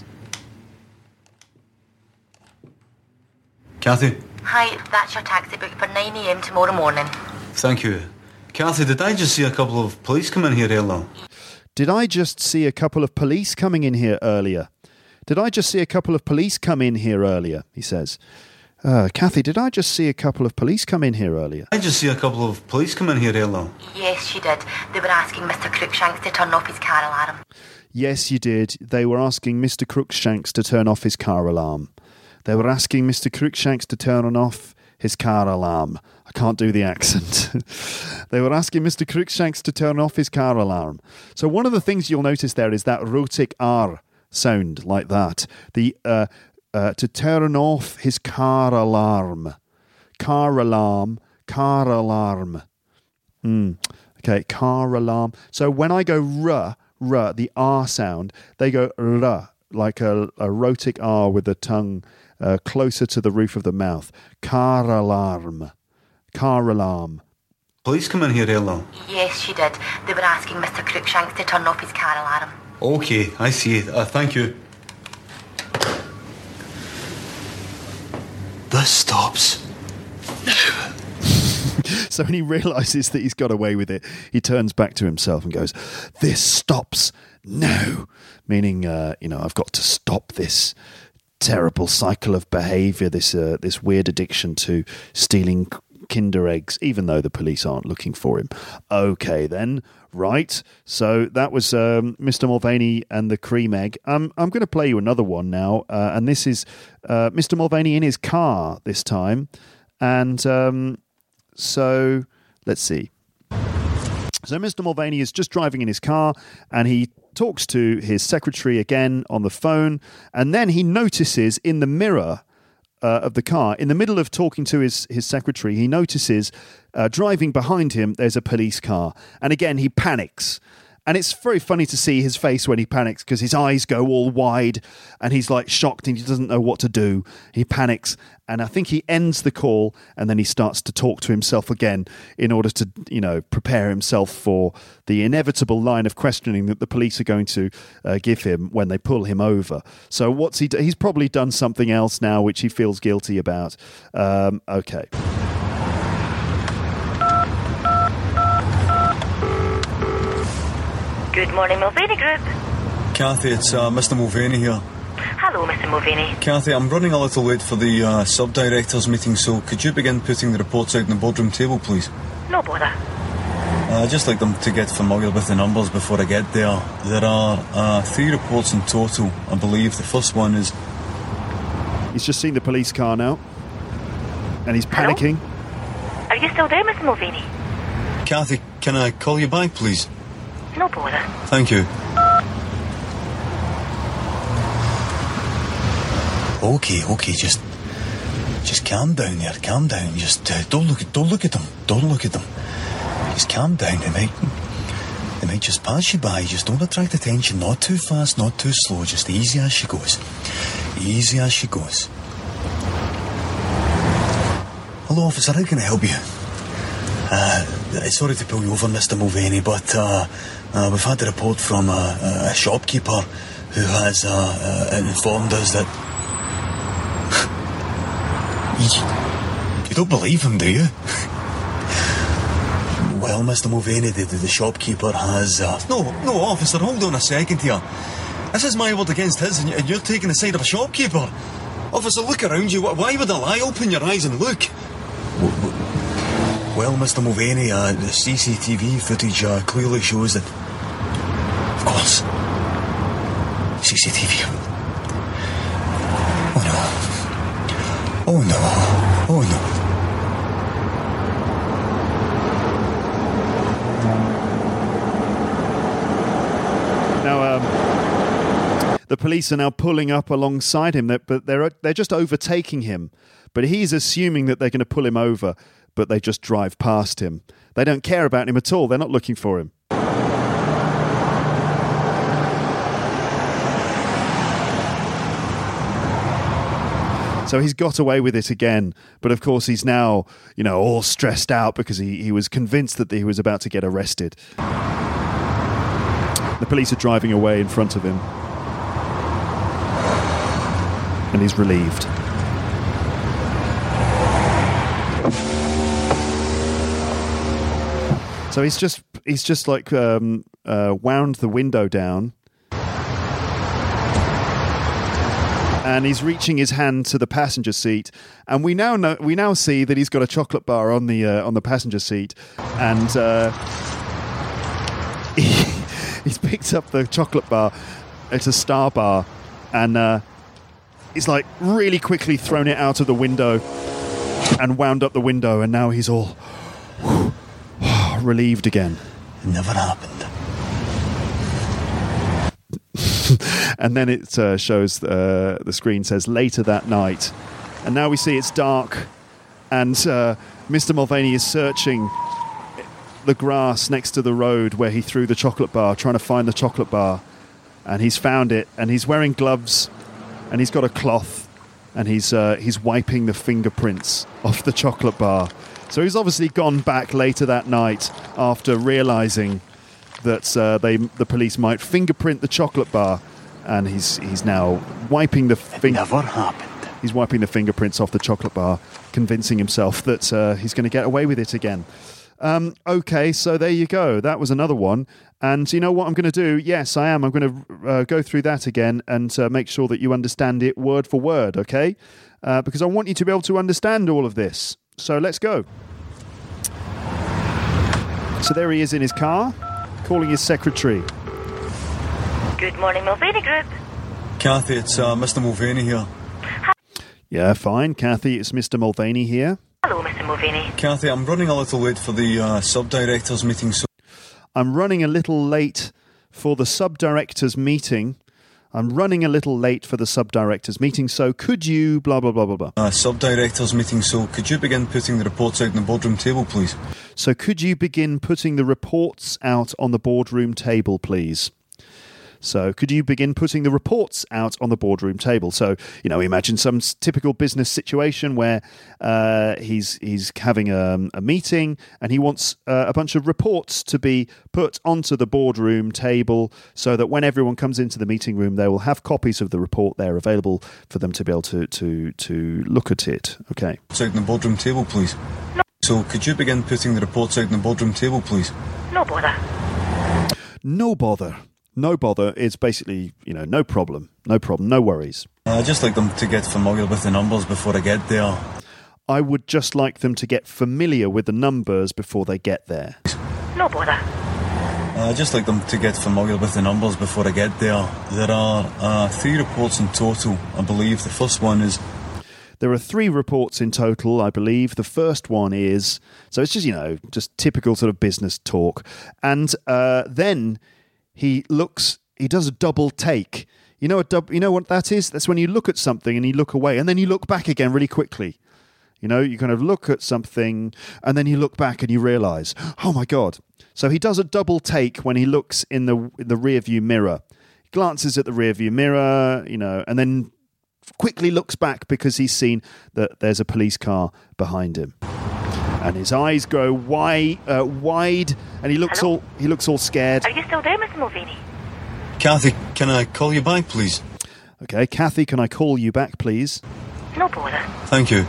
Kathy? Hi, that's your taxi booked for 9 a.m. tomorrow morning. Thank you. Kathy, did I just see a couple of police come in here earlier? Did I just see a couple of police coming in here earlier? Did I just see a couple of police come in here earlier? He says. Kathy, did I just see a couple of police come in here earlier? I just see a couple of police come in here earlier. Yes, she did. They were asking Mr. Crookshanks to turn off his car alarm. Yes, you did. They were asking Mr. Crookshanks to turn off his car alarm. They were asking Mr. Crookshanks to turn off his car alarm. I can't do the accent. They were asking Mr. Crookshanks to turn off his car alarm. So one of the things you'll notice there is that rhotic R sound like that. The to turn off his car alarm. Car alarm. Car alarm. Okay, car alarm. So when I go r, the R sound, they go r, like a rhotic R with the tongue closer to the roof of the mouth. Car alarm. Car alarm. Police come in here earlier? Yes, she did. They were asking Mr. Crookshanks to turn off his car alarm. Okay, I see. Thank you. This stops now. So when he realises that he's got away with it, he turns back to himself and goes, "This stops now." Meaning, I've got to stop this terrible cycle of behaviour, this weird addiction to stealing Kinder eggs, even though the police aren't looking for him. Okay, then, right. So that was Mr. Mulvaney and the cream egg. I'm going to play you another one now, and this is Mr. Mulvaney in his car this time. And so let's see. So Mr. Mulvaney is just driving in his car, and he talks to his secretary again on the phone, and then he notices in the mirror of the car, in the middle of talking to his secretary, he notices driving behind him there's a police car, and again he panics. And it's very funny to see his face when he panics, because his eyes go all wide and he's like shocked and he doesn't know what to do. He panics, and I think he ends the call, and then he starts to talk to himself again in order to, prepare himself for the inevitable line of questioning that the police are going to give him when they pull him over. So what's he do? He's probably done something else now which he feels guilty about. Okay. Good morning, Mulvaney Group. Kathy, it's Mr. Mulvaney here. Hello, Mr. Mulvaney. Kathy, I'm running a little late for the sub-directors meeting, so could you begin putting the reports out on the boardroom table, please? No bother. I'd just like them to get familiar with the numbers before I get there. There are 3 reports in total, I believe. The first one is... He's just seen the police car now, and he's panicking. Hello? Are you still there, Mr. Mulvaney? Kathy, can I call you back, please? No bother. Thank you. Okay, just calm down there, calm down. Just don't look at them. Don't look at them. Just calm down. They might just pass you by. Just don't attract attention. Not too fast, not too slow. Just easy as she goes. Easy as she goes. Hello, officer. How can I help you? Sorry to pull you over, Mr. Mulvaney, but we've had a report from a shopkeeper who has informed us that... You don't believe him, do you? Well, Mr. Mulvaney, the shopkeeper has... No, officer, hold on a second here. This is my word against his, and you're taking the side of a shopkeeper. Officer, look around you. Why would I lie? Open your eyes and look. Well, Mr. Mulvaney, the CCTV footage clearly shows that Of course. CCTV. Oh no. Oh no. Oh no. Now, the police are now pulling up alongside him, but they're just overtaking him. But he's assuming that they're going to pull him over, but they just drive past him. They don't care about him at all. They're not looking for him. So he's got away with it again. But of course, he's now, all stressed out because he was convinced that he was about to get arrested. The police are driving away in front of him. And he's relieved. So he's just like wound the window down. And he's reaching his hand to the passenger seat, and we now see that he's got a chocolate bar on the passenger seat, and he's picked up the chocolate bar. It's a Star bar, and he's like really quickly thrown it out of the window and wound up the window, and now he's all relieved again. It never happened. And then it shows the screen says later that night, and now we see it's dark, and Mr. Mulvaney is searching the grass next to the road where he threw the chocolate bar, trying to find the chocolate bar, and he's found it, and he's wearing gloves, and he's got a cloth, and he's wiping the fingerprints off the chocolate bar. So he's obviously gone back later that night after realising that the police might fingerprint the chocolate bar, and he's now wiping the never happened. He's wiping the fingerprints off the chocolate bar, convincing himself that he's going to get away with it again. Okay, so there you go. That was another one. And you know what I'm going to do? Yes, I am. I'm going to go through that again and make sure that you understand it word for word, okay? Because I want you to be able to understand all of this. So let's go. So there he is in his car, calling his secretary. Good morning, Mulvaney Group. Kathy, it's Mr. Mulvaney here. Yeah, fine. Kathy, it's Mr. Mulvaney here. Hello, Mr. Mulvaney. Kathy, I'm running a little late for the sub-directors meeting, so... I'm running a little late for the sub-directors meeting. So could you blah, blah, blah, blah, blah. Sub-directors meeting, so could you begin putting the reports out on the boardroom table, please? So could you begin putting the reports out on the boardroom table, please? So could you begin putting the reports out on the boardroom table? So, imagine some typical business situation where he's having a meeting and he wants a bunch of reports to be put onto the boardroom table so that when everyone comes into the meeting room, they will have copies of the report there available for them to be able to look at it. Okay. Out on the boardroom table, please. No. So could you begin putting the reports out on the boardroom table, please? No bother. No bother. No bother is basically, no problem, no worries. I'd just like them to get familiar with the numbers before I get there. I would just like them to get familiar with the numbers before they get there. No bother. I'd just like them to get familiar with the numbers before I get there. There are 3 reports in total, I believe. The first one is... There are 3 reports in total, I believe. The first one is... So it's just, just typical sort of business talk. And then... He does a double take. You know what that is? That's when you look at something and you look away and then you look back again really quickly. You kind of look at something and then you look back and you realise, oh my God. So he does a double take when he looks in the rear view mirror. He glances at the rear view mirror, and then quickly looks back because he's seen that there's a police car behind him. And his eyes grow wide, and he looks all scared. Are you still there, Mr. Mulvaney? Kathy, can I call you back, please? Okay, Kathy, can I call you back, please? No bother. Thank you.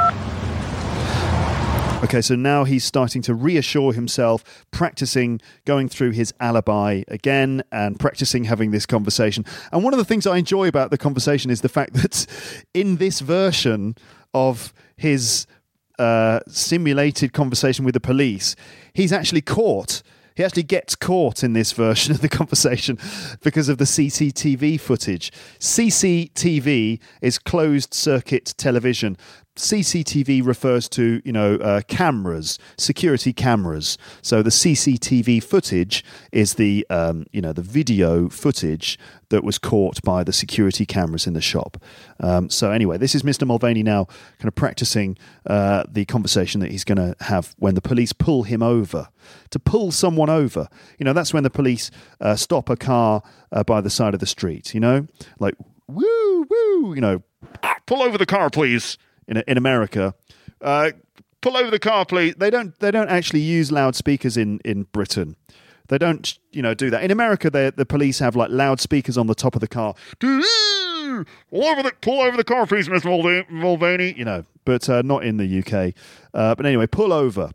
Okay, so now he's starting to reassure himself, practicing going through his alibi again and practicing having this conversation. And one of the things I enjoy about the conversation is the fact that in this version of his simulated conversation with the police, he's actually caught. He actually gets caught in this version of the conversation because of the CCTV footage. CCTV is closed circuit television. CCTV refers to, cameras, security cameras. So the CCTV footage is the video footage that was caught by the security cameras in the shop. So anyway, this is Mr. Mulvaney now kind of practicing the conversation that he's going to have when the police pull him over. To pull someone over, that's when the police stop a car by the side of the street, like, woo, woo, pull over the car, please. In America, pull over the car, please. They don't actually use loudspeakers in Britain. They don't, do that. In America, the police have like loudspeakers on the top of the car. Pull over the car, please, Mr. Mulvaney. But not in the UK. But anyway, pull over.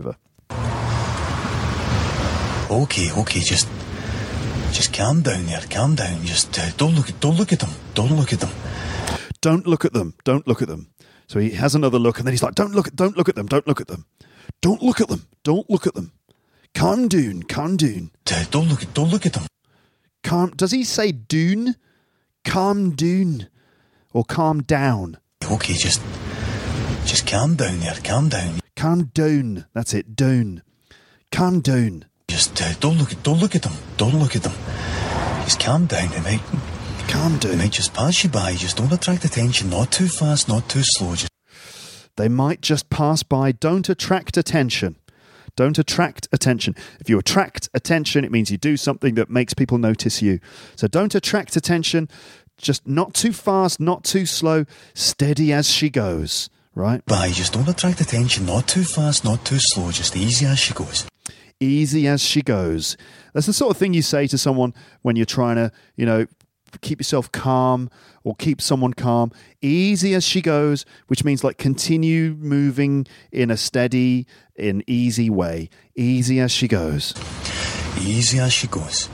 Okay, just calm down there. Calm down. Just don't look at them. Don't look at them. Don't look at them. Don't look at them. So he has another look, and then he's like, Don't look at them. Don't look at them. Don't look at them. Don't look at them. Calm down. Don't look at them. Calm. Does he say doon? Calm down. Or calm down? Okay, just calm down there. Calm down. Calm down. That's it. Down. Calm down. Just don't look at them. Don't look at them. Just calm down, mate. Calm down. They might just pass you by. Just don't attract attention. Not too fast, not too slow. They might just pass by. Don't attract attention. Don't attract attention. If you attract attention, it means you do something that makes people notice you. So don't attract attention. Just not too fast, not too slow. Steady as she goes. Right? Bye. Just don't attract attention. Not too fast, not too slow. Just easy as she goes. Easy as she goes. That's the sort of thing you say to someone when you're trying to, keep yourself calm or keep someone calm. Easy as she goes, which means like continue moving in a steady, in easy way. Easy as she goes. Easy as she goes.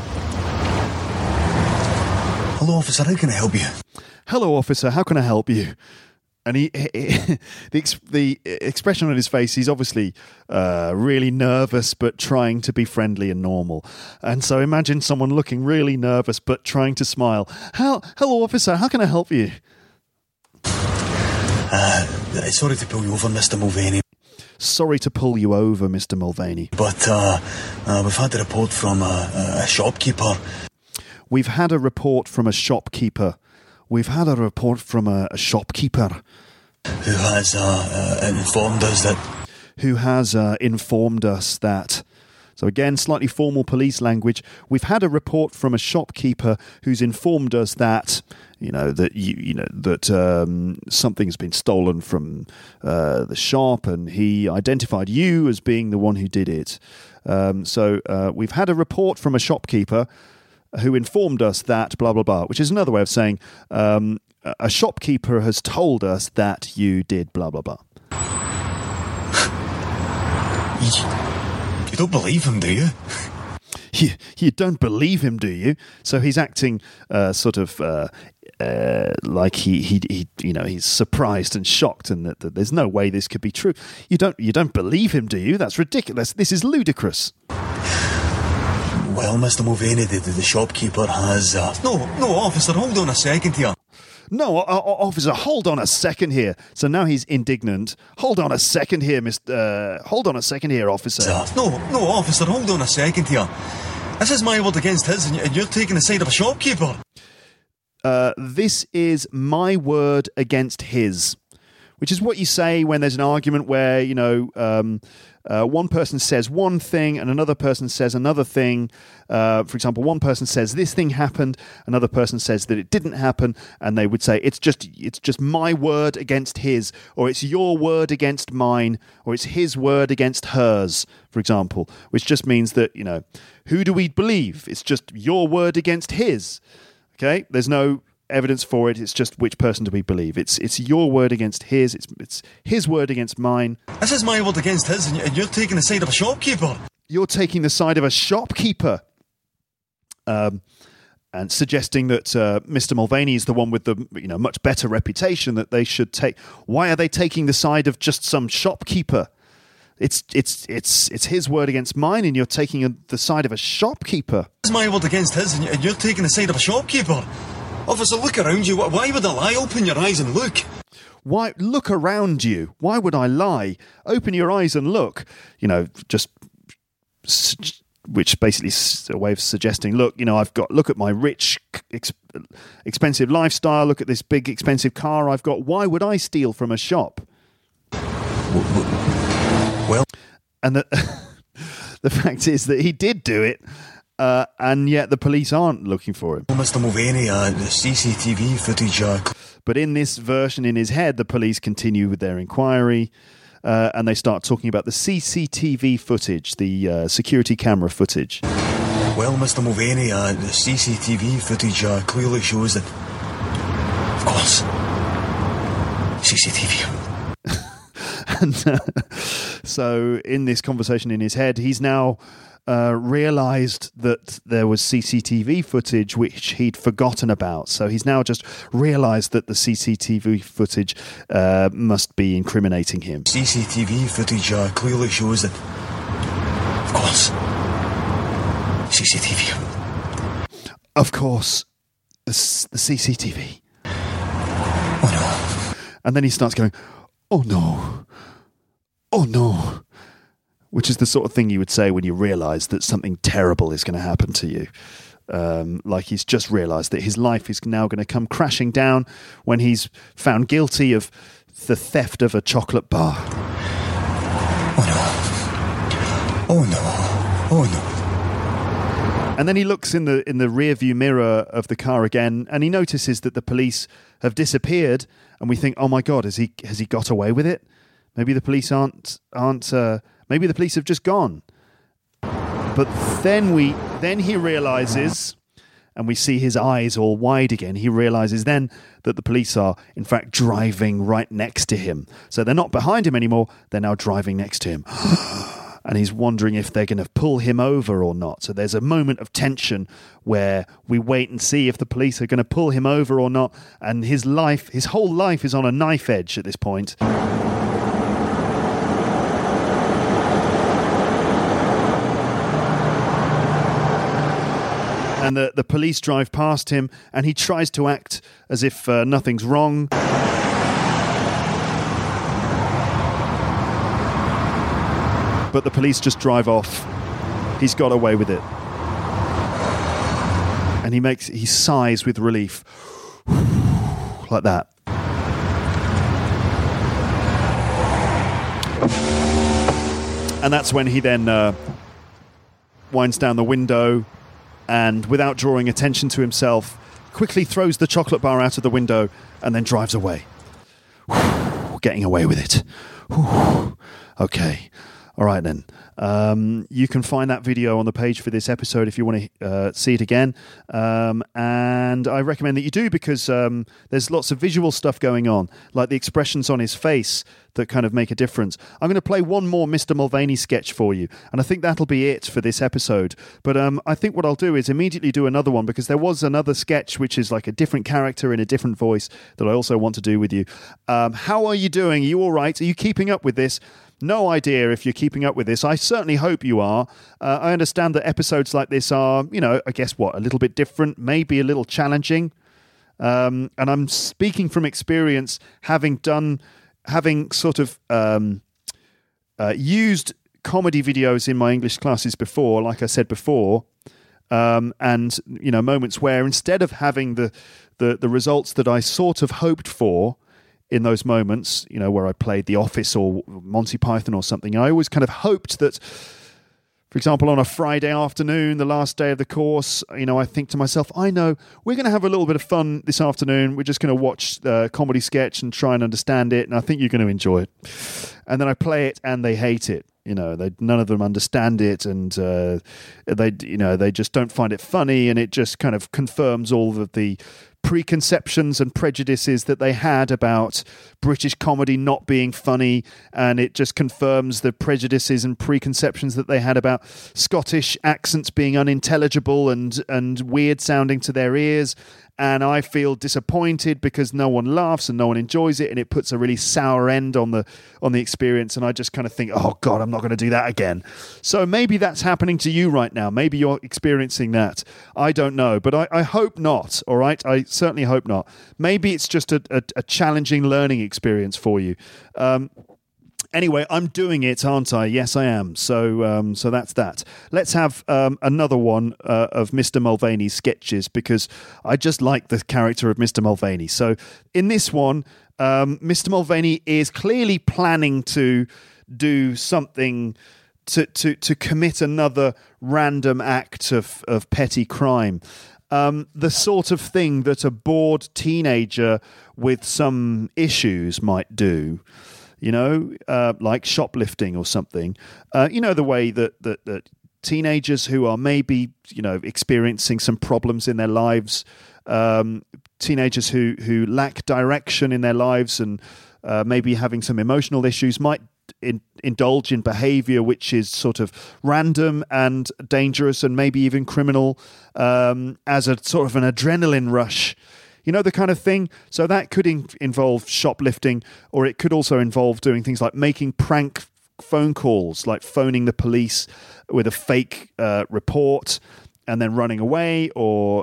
Hello, officer, how can I help you? Hello, officer, how can I help you? And the expression on his face, he's obviously really nervous but trying to be friendly and normal. And so imagine someone looking really nervous but trying to smile. Hello, officer, how can I help you? Sorry to pull you over, Mr. Mulvaney. Sorry to pull you over, Mr. Mulvaney. But we've had a report from a shopkeeper. We've had a report from a shopkeeper. We've had a report from a shopkeeper who has informed us that. So again, slightly formal police language. We've had a report from a shopkeeper who's informed us that something's been stolen from the shop, and he identified you as being the one who did it. So we've had a report from a shopkeeper who informed us that blah, blah, blah, which is another way of saying a shopkeeper has told us that you did blah, blah, blah. You don't believe him, do you? You don't believe him, do you? So he's acting like he's surprised and shocked, and that there's no way this could be true. You don't believe him, do you? That's ridiculous. This is ludicrous. Well, Mr. Mulvaney, the shopkeeper has... No, officer, hold on a second here. No, officer, hold on a second here. So now he's indignant. Hold on a second here, hold on a second here, officer. No, officer, hold on a second here. This is my word against his, and you're taking the side of a shopkeeper. This is my word against his, which is what you say when there's an argument where, one person says one thing and another person says another thing. For example, one person says this thing happened, another person says that it didn't happen, and they would say it's just my word against his, or it's your word against mine, or it's his word against hers, for example, which just means that, who do we believe? It's just your word against his. Okay? There's no evidence for it. It's just which person do we believe. It's your word against his. It's his word against mine. This is my word against his, and you're taking the side of a shopkeeper. You're taking the side of a shopkeeper. And suggesting that Mr. Mulvaney is the one with the much better reputation that they should take. Why are they taking the side of just some shopkeeper? It's his word against mine, and you're taking the side of a shopkeeper. It's my word against his, and you're taking the side of a shopkeeper. Officer, look around you. Why would I lie? Open your eyes and look. Why look around you? Why would I lie? Open your eyes and look. Which basically is a way of suggesting, look, look at my rich, expensive lifestyle. Look at this big, expensive car I've got. Why would I steal from a shop? Well, and the fact is that he did do it. And yet the police aren't looking for him. Mr. Mulvaney, the CCTV footage... But in this version in his head, the police continue with their inquiry, and they start talking about the CCTV footage, the security camera footage. Well, Mr. Mulvaney, the CCTV footage clearly shows that... Of course. CCTV. And so in this conversation in his head, he's now... realised that there was CCTV footage which he'd forgotten about. So he's now just realised that the CCTV footage must be incriminating him. CCTV footage clearly shows that... Of course. CCTV. Of course. The CCTV. Oh no. And then he starts going, oh no. Oh no. Which is the sort of thing you would say when you realise that something terrible is going to happen to you. Like he's just realised that his life is now going to come crashing down when he's found guilty of the theft of a chocolate bar. Oh no. Oh no. Oh no. And then he looks in the rear view mirror of the car again, and he notices that the police have disappeared, and we think, oh my God, has he got away with it? Maybe the police aren't maybe the police have just gone. But then he realises, and we see his eyes all wide again, he realises then that the police are, in fact, driving right next to him. So they're not behind him anymore, they're now driving next to him. And he's wondering if they're going to pull him over or not. So there's a moment of tension where we wait and see if the police are going to pull him over or not. And his whole life is on a knife edge at this point. And the police drive past him, and he tries to act as if nothing's wrong. But the police just drive off. He's got away with it. And he sighs with relief. Like that. And that's when he then winds down the window and, without drawing attention to himself, quickly throws the chocolate bar out of the window and then drives away. Getting away with it. Okay. All right, then. You can find that video on the page for this episode if you want to see it again. And I recommend that you do, because there's lots of visual stuff going on, like the expressions on his face that kind of make a difference. I'm going to play one more Mr. Mulvaney sketch for you, and I think that'll be it for this episode. But I think what I'll do is immediately do another one, because there was another sketch which is like a different character in a different voice that I also want to do with you. How are you doing? Are you all right? Are you keeping up with this? No idea if you're keeping up with this. I certainly hope you are. I understand that episodes like this are, I guess a little bit different, maybe a little challenging. And I'm speaking from experience, having sort of used comedy videos in my English classes before, like I said before, and moments where instead of having the results that I sort of hoped for in those moments, where I played The Office or Monty Python or something, I always kind of hoped that, for example, on a Friday afternoon, the last day of the course, I think to myself, I know we're going to have a little bit of fun this afternoon. We're just going to watch the comedy sketch and try and understand it, and I think you're going to enjoy it. And then I play it, and they hate it. None of them understand it, and they just don't find it funny, and it just kind of confirms all of the preconceptions and prejudices that they had about British comedy not being funny, and it just confirms the prejudices and preconceptions that they had about Scottish accents being unintelligible and weird sounding to their ears. and I feel disappointed because no one laughs and no one enjoys it, and it puts a really sour end on the experience, and I just kind of think, oh God, I'm not going to do that again. So maybe that's happening to you right now. Maybe you're experiencing that. I don't know, but I hope not, all right? I certainly hope not. Maybe it's just a challenging learning experience for you. Anyway, I'm doing it, aren't I? Yes, I am. So that's that. Let's have another one of Mr. Mulvaney's sketches, because I just like the character of Mr. Mulvaney. So in this one, Mr. Mulvaney is clearly planning to do something to commit another random act of petty crime. The sort of thing that a bored teenager with some issues might do. Like shoplifting or something. The way that teenagers who are maybe, experiencing some problems in their lives, teenagers who lack direction in their lives and maybe having some emotional issues might indulge in behavior which is sort of random and dangerous and maybe even criminal as a sort of an adrenaline rush. The kind of thing. So that could involve shoplifting, or it could also involve doing things like making prank phone calls, like phoning the police with a fake report and then running away, or,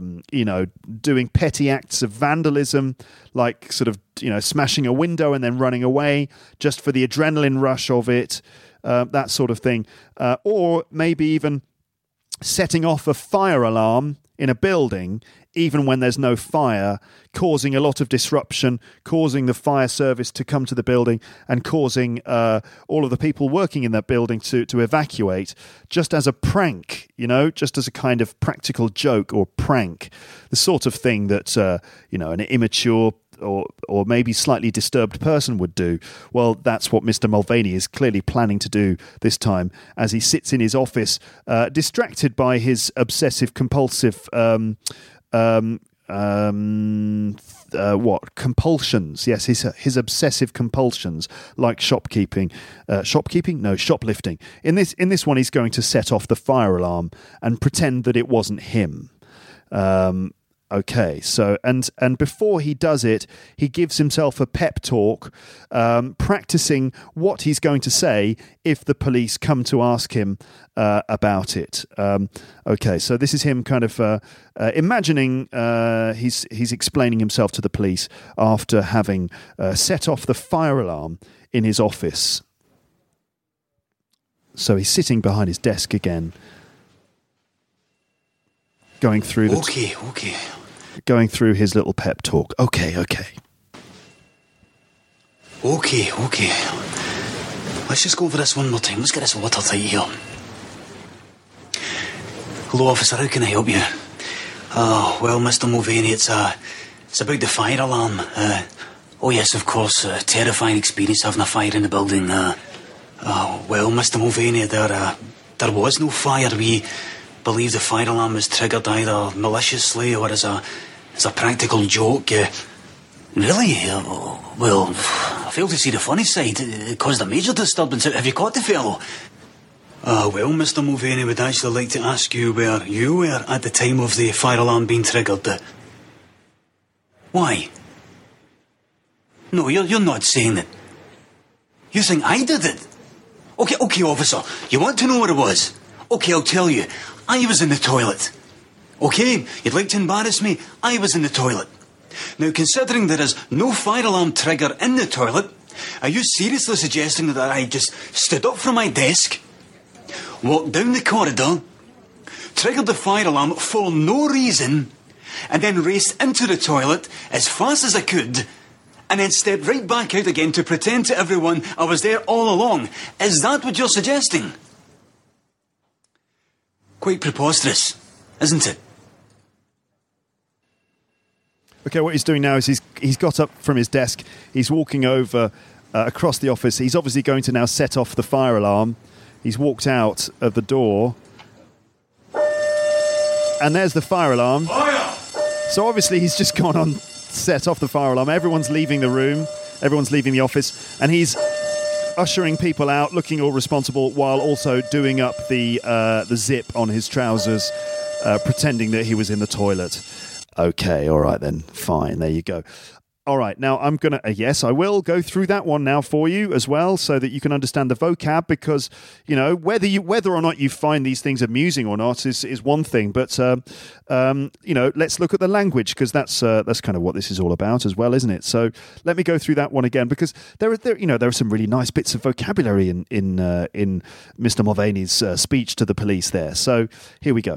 doing petty acts of vandalism, like sort of, smashing a window and then running away just for the adrenaline rush of it, that sort of thing. Or maybe even setting off a fire alarm in a building even when there's no fire, causing a lot of disruption, causing the fire service to come to the building and causing all of the people working in that building to evacuate, just as a prank, just as a kind of practical joke or prank, the sort of thing that, an immature or maybe slightly disturbed person would do. Well, that's what Mr. Mulvaney is clearly planning to do this time as he sits in his office, distracted by his obsessive-compulsive compulsions. Yes, his obsessive compulsions, like shoplifting. In this one, he's going to set off the fire alarm and pretend that it wasn't him. Okay, so and before he does it, he gives himself a pep talk, practicing what he's going to say if the police come to ask him about it. Okay, so this is him kind of imagining he's explaining himself to the police after having set off the fire alarm in his office. So he's sitting behind his desk again, going through going through his little pep talk. Okay. Let's just go over this one more time. Let's get this watertight here. Hello, officer. How can I help you? Well, Mr. Mulvaney, it's about the fire alarm. Oh, yes, of course. Terrifying experience having a fire in the building. Well, Mr. Mulvaney, there was no fire. We believe the fire alarm was triggered either maliciously or as a practical joke. Really? Well, I fail to see the funny side. It caused a major disturbance. Have you caught the fellow? Well, Mr. Mulvaney would actually like to ask you where you were at the time of the fire alarm being triggered. Why? No, you're not saying that. You're saying I did it? Okay, officer. You want to know what it was? Okay, I'll tell you. I was in the toilet. Okay, you'd like to embarrass me? I was in the toilet. Now, considering there is no fire alarm trigger in the toilet, are you seriously suggesting that I just stood up from my desk, walked down the corridor, triggered the fire alarm for no reason, and then raced into the toilet as fast as I could, and then stepped right back out again to pretend to everyone I was there all along? Is that what you're suggesting? Quite preposterous, isn't it? Okay, what he's doing now is he's got up from his desk. He's walking over across the office. He's obviously going to now set off the fire alarm. He's walked out of the door. And there's the fire alarm. Fire! So obviously he's just gone on, set off the fire alarm. Everyone's leaving the room. Everyone's leaving the office. And he's ushering people out, looking all responsible, while also doing up the zip on his trousers, pretending that he was in the toilet. Okay, all right then. Fine, there you go. All right, now I'm going to, yes, I will go through that one now for you as well so that you can understand the vocab because, you know, whether or not you find these things amusing or not is one thing. But, you know, let's look at the language because that's kind of what this is all about as well, isn't it? So let me go through that one again because there are some really nice bits of vocabulary in Mr. Mulvaney's speech to the police there. So here we go.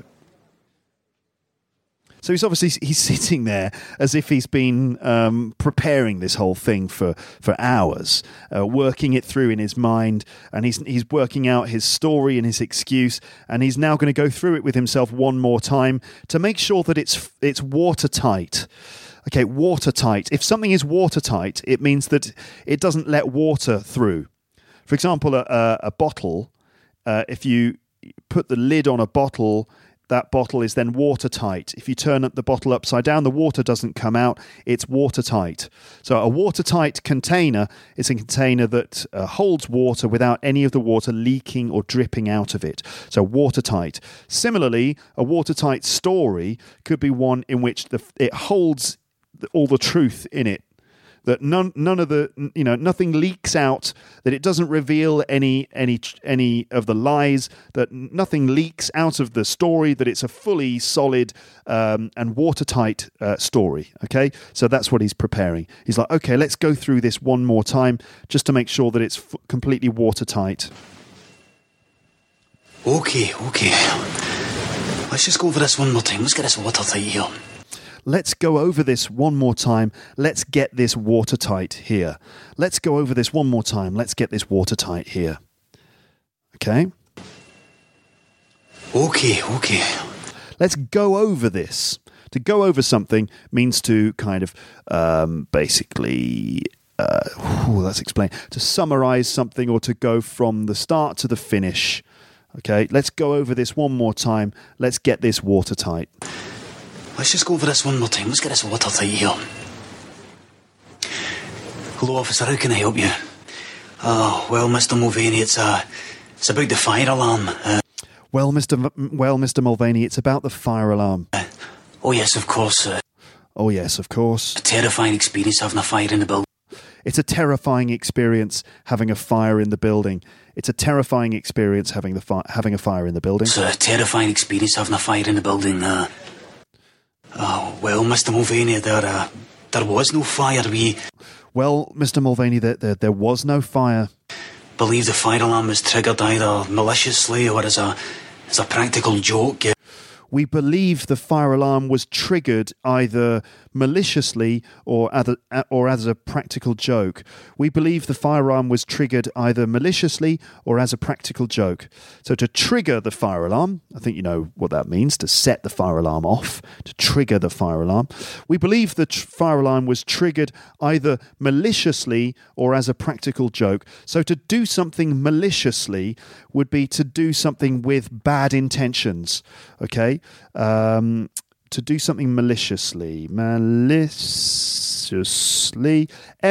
So he's sitting there as if he's been preparing this whole thing for hours, working it through in his mind, and he's working out his story and his excuse, and he's now going to go through it with himself one more time to make sure that it's watertight. Okay, watertight. If something is watertight, it means that it doesn't let water through. For example, a bottle, if you put the lid on a bottle, that bottle is then watertight. If you turn the bottle upside down, the water doesn't come out. It's watertight. So a watertight container is a container that holds water without any of the water leaking or dripping out of it. So watertight. Similarly, a watertight story could be one in which it holds all the truth in it. That none of the, you know, nothing leaks out, that it doesn't reveal any of the lies, that nothing leaks out of the story, that it's a fully solid and watertight story. Okay, so that's what he's preparing. He's like, okay, let's go through this one more time just to make sure that it's completely watertight. Okay. Let's just go over this one more time. Let's get this watertight here. Let's go over this one more time. Let's get this watertight here. Let's go over this one more time. Let's get this watertight here. Okay? Okay. Let's go over this. To go over something means to kind of basically... let's explain. To summarize something or to go from the start to the finish. Okay? Let's go over this one more time. Let's get this watertight. Let's just go over this one more time. Let's get this watertight here. Hello, officer. How can I help you? Well, Mr. Mulvaney, it's about the fire alarm. Well, Mr. Mulvaney, it's about the fire alarm. Oh, yes, of course. Oh, yes, of course. A terrifying experience having a fire in the building. It's a terrifying experience having a fire in the building. It's a terrifying experience having a fire in the building. It's a terrifying experience having a fire in the building. Well, Mr. Mulvaney, there was no fire. Well, Mr. Mulvaney, there was no fire. Believe the fire alarm was triggered either maliciously or as a practical joke. We believe the fire alarm was triggered either maliciously or as a practical joke. We believe the fire alarm was triggered either maliciously or as a practical joke. So to trigger the fire alarm, I think you know what that means, to set the fire alarm off, to trigger the fire alarm. We believe the fire alarm was triggered either maliciously or as a practical joke. So to do something maliciously would be to do something with bad intentions, okay? To do something maliciously, MALICIOUSLY,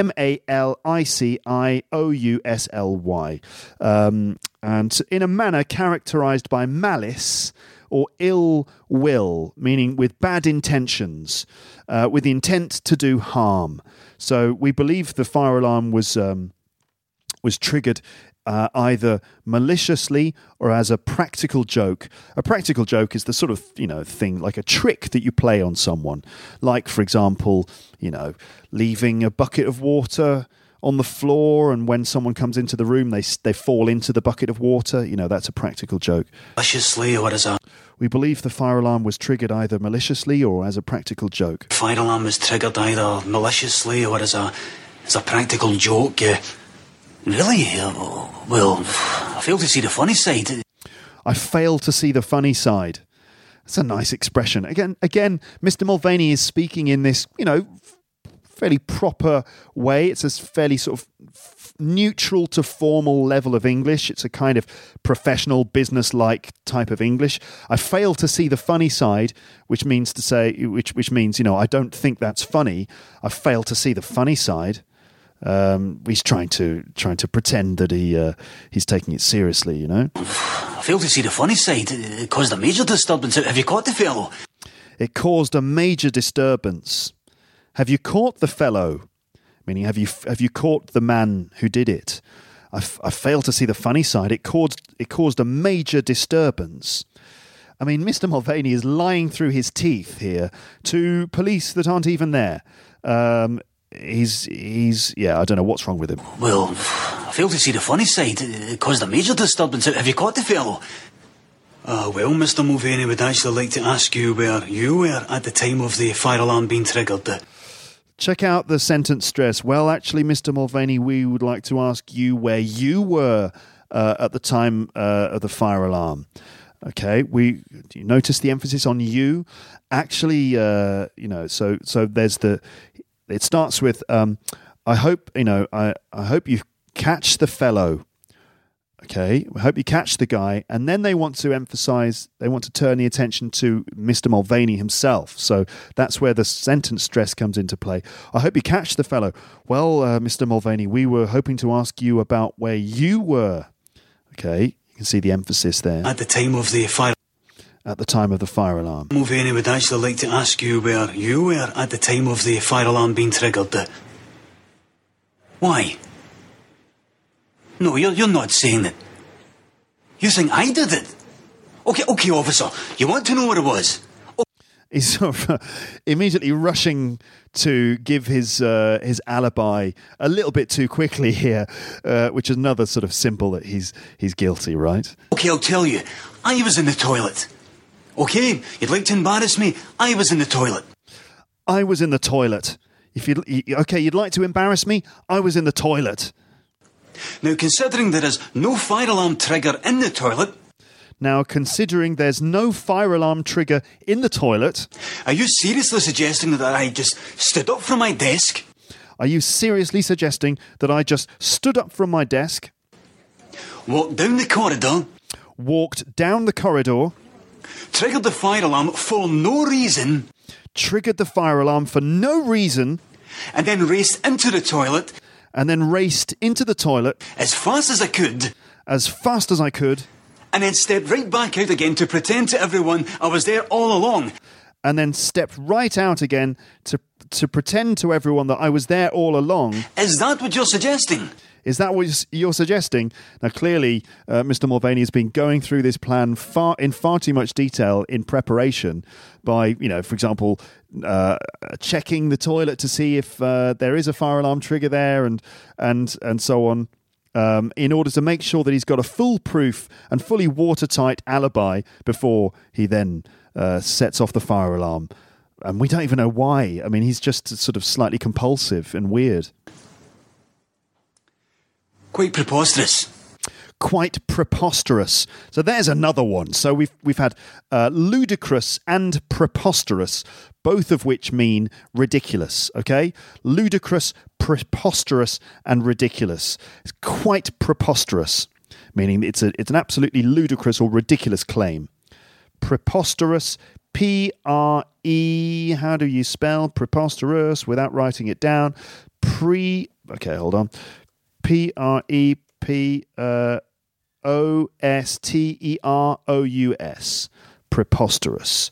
and in a manner characterized by malice or ill will, meaning with bad intentions, with the intent to do harm. So we believe the fire alarm was triggered either maliciously or as a practical joke. A practical joke is the sort of, thing like a trick that you play on someone. Like, for example, leaving a bucket of water on the floor, and when someone comes into the room, they fall into the bucket of water. That's a practical joke. Maliciously, or as a... We believe the fire alarm was triggered either maliciously or as a practical joke. Fire alarm was triggered either maliciously or as a practical joke. Really? Well, I fail to see the funny side. I fail to see the funny side. That's a nice expression. Again, Mr. Mulvaney is speaking in this, fairly proper way. It's a fairly sort of neutral to formal level of English. It's a kind of professional, business-like type of English. I fail to see the funny side, which means, I don't think that's funny. I fail to see the funny side. He's trying to pretend that he's taking it seriously, I fail to see the funny side. It caused a major disturbance. Have you caught the fellow? It caused a major disturbance. Have you caught the fellow? Meaning, have you caught the man who did it? I fail to see the funny side. It caused a major disturbance. I mean, Mr. Mulvaney is lying through his teeth here to police that aren't even there. He's I don't know what's wrong with him. Well, I fail to see the funny side. It caused a major disturbance. Have you caught the fellow? Well, Mr. Mulvaney would actually like to ask you where you were at the time of the fire alarm being triggered. Check out the sentence stress. Well, actually, Mr. Mulvaney, we would like to ask you where you were at the time of the fire alarm. Okay, do you notice the emphasis on you? Actually, so there's it starts with, I hope you catch the fellow. Okay, I hope you catch the guy. And then they want to turn the attention to Mr. Mulvaney himself. So that's where the sentence stress comes into play. I hope you catch the fellow. Well, Mr. Mulvaney, we were hoping to ask you about where you were. Okay, you can see the emphasis there. At the time of the fire. At the time of the fire alarm. Mulvaney would actually like to ask you where you were at the time of the fire alarm being triggered. Why? No, you're not saying it. You're saying I did it. Okay, officer. You want to know what it was? He's sort of immediately rushing to give his alibi a little bit too quickly here, which is another sort of symbol that he's guilty, right? Okay, I'll tell you. I was in the toilet. Okay, you'd like to embarrass me? I was in the toilet. I was in the toilet. You'd like to embarrass me? I was in the toilet. Now, considering there is no fire alarm trigger in the toilet... Now, considering there's no fire alarm trigger in the toilet... Are you seriously suggesting that I just stood up from my desk? Are you seriously suggesting that I just stood up from my desk... Walked down the corridor... Walked down the corridor... Triggered the fire alarm for no reason... Triggered the fire alarm for no reason... And then raced into the toilet... And then raced into the toilet... As fast as I could... As fast as I could... And then stepped right back out again to pretend to everyone I was there all along. And then stepped right out again to pretend to everyone that I was there all along. Is that what you're suggesting? Is that what you're suggesting? Now, clearly, Mr. Mulvaney has been going through this plan in far too much detail in preparation by, for example, checking the toilet to see if there is a fire alarm trigger there and so on, in order to make sure that he's got a foolproof and fully watertight alibi before he then sets off the fire alarm. And we don't even know why. I mean, he's just sort of slightly compulsive and weird. Quite preposterous. Quite preposterous. So there's another one. So we've had ludicrous and preposterous, both of which mean ridiculous. Okay, ludicrous, preposterous, and ridiculous. It's quite preposterous, meaning it's an absolutely ludicrous or ridiculous claim. Preposterous, P-R-E. How do you spell preposterous without writing it down? Okay, hold on. Preposterous. Preposterous.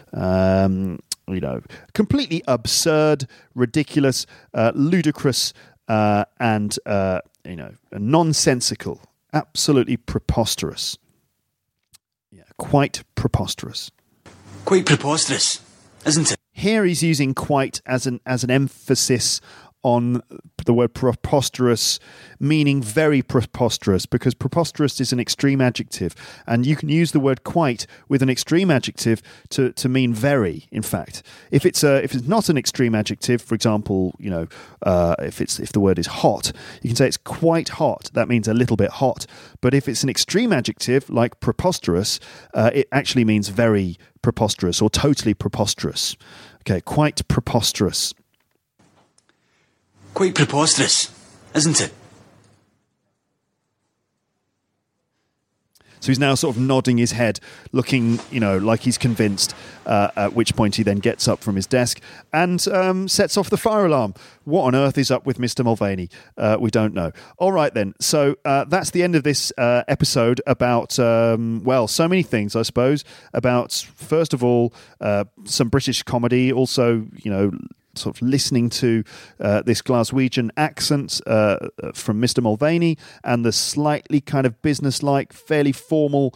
Completely absurd, ridiculous, ludicrous, and nonsensical. Absolutely preposterous. Yeah, quite preposterous. Quite preposterous, isn't it? Here he's using quite as an emphasis on the word preposterous, meaning very preposterous, because preposterous is an extreme adjective, and you can use the word quite with an extreme adjective to mean very. In fact, if it's not an extreme adjective, for example, if the word is hot, you can say it's quite hot. That means a little bit hot. But if it's an extreme adjective like preposterous, it actually means very preposterous or totally preposterous. Okay, quite preposterous. Quite preposterous, isn't it? So he's now sort of nodding his head, looking, like he's convinced, at which point he then gets up from his desk and sets off the fire alarm. What on earth is up with Mr. Mulvaney? We don't know. All right, then. So that's the end of this episode about, so many things, I suppose. About, first of all, some British comedy, also, sort of listening to this Glaswegian accent from Mr. Mulvaney and the slightly kind of business-like, fairly formal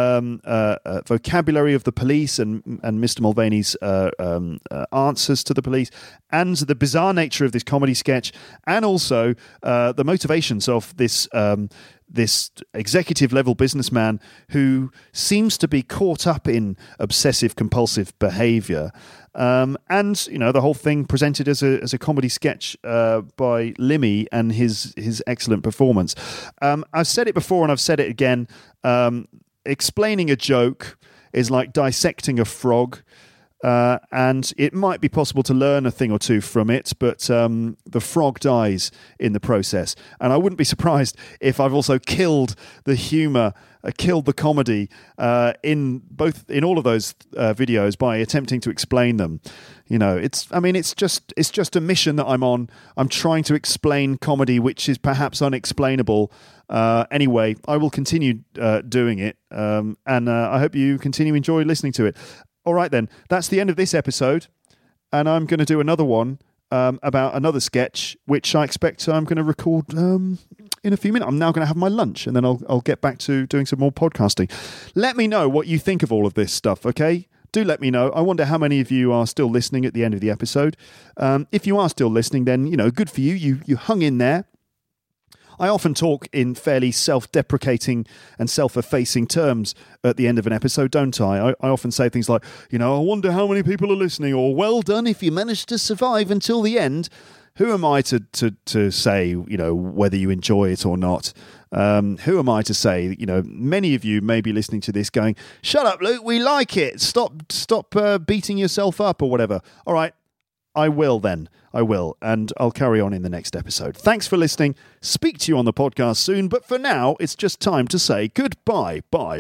vocabulary of the police and Mr. Mulvaney's answers to the police, and the bizarre nature of this comedy sketch, and also the motivations of this executive level businessman who seems to be caught up in obsessive compulsive behavior. And the whole thing presented as a comedy sketch by Limmy and his excellent performance. I've said it before and I've said it again. Explaining a joke is like dissecting a frog. And it might be possible to learn a thing or two from it, but the frog dies in the process. And I wouldn't be surprised if I've also killed the humour, killed the comedy in all of those videos by attempting to explain them. It's just a mission that I'm on. I'm trying to explain comedy, which is perhaps unexplainable. Anyway, I will continue doing it, and I hope you continue to enjoy listening to it. All right, then. That's the end of this episode. And I'm going to do another one about another sketch, which I expect I'm going to record in a few minutes. I'm now going to have my lunch, and then I'll get back to doing some more podcasting. Let me know what you think of all of this stuff, okay? Do let me know. I wonder how many of you are still listening at the end of the episode. If you are still listening, then, good for you. You hung in there. I often talk in fairly self-deprecating and self-effacing terms at the end of an episode, don't I? I often say things like, I wonder how many people are listening, or well done if you managed to survive until the end. Who am I to say, whether you enjoy it or not? Who am I to say, many of you may be listening to this going, shut up, Luke, we like it. Stop beating yourself up or whatever. All right. I will then. I will. And I'll carry on in the next episode. Thanks for listening. Speak to you on the podcast soon. But for now, it's just time to say goodbye. Bye.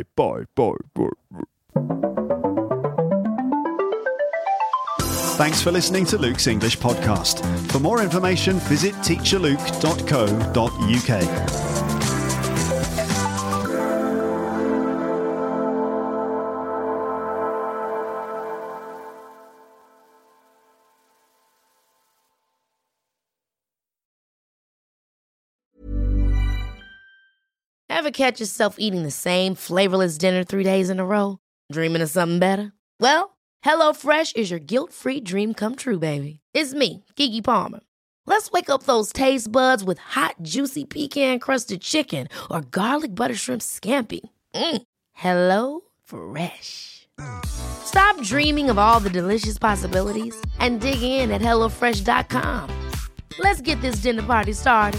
Thanks for listening to Luke's English Podcast. For more information, visit teacherluke.co.uk. Ever catch yourself eating the same flavorless dinner 3 days in a row? Dreaming of something better? Well, HelloFresh is your guilt-free dream come true, baby. It's me, Keke Palmer. Let's wake up those taste buds with hot, juicy pecan-crusted chicken or garlic butter shrimp scampi. Hello Fresh. Stop dreaming of all the delicious possibilities and dig in at HelloFresh.com. Let's get this dinner party started.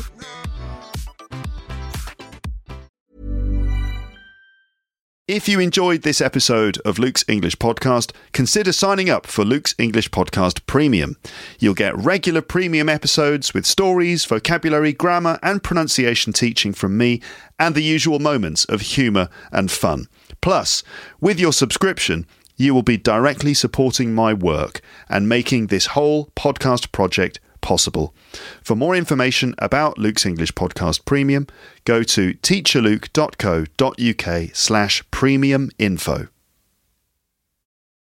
If you enjoyed this episode of Luke's English Podcast, consider signing up for Luke's English Podcast Premium. You'll get regular premium episodes with stories, vocabulary, grammar and pronunciation teaching from me, and the usual moments of humour and fun. Plus, with your subscription, you will be directly supporting my work and making this whole podcast project possible. For more information about Luke's English Podcast Premium, go to teacherluke.co.uk/premium info.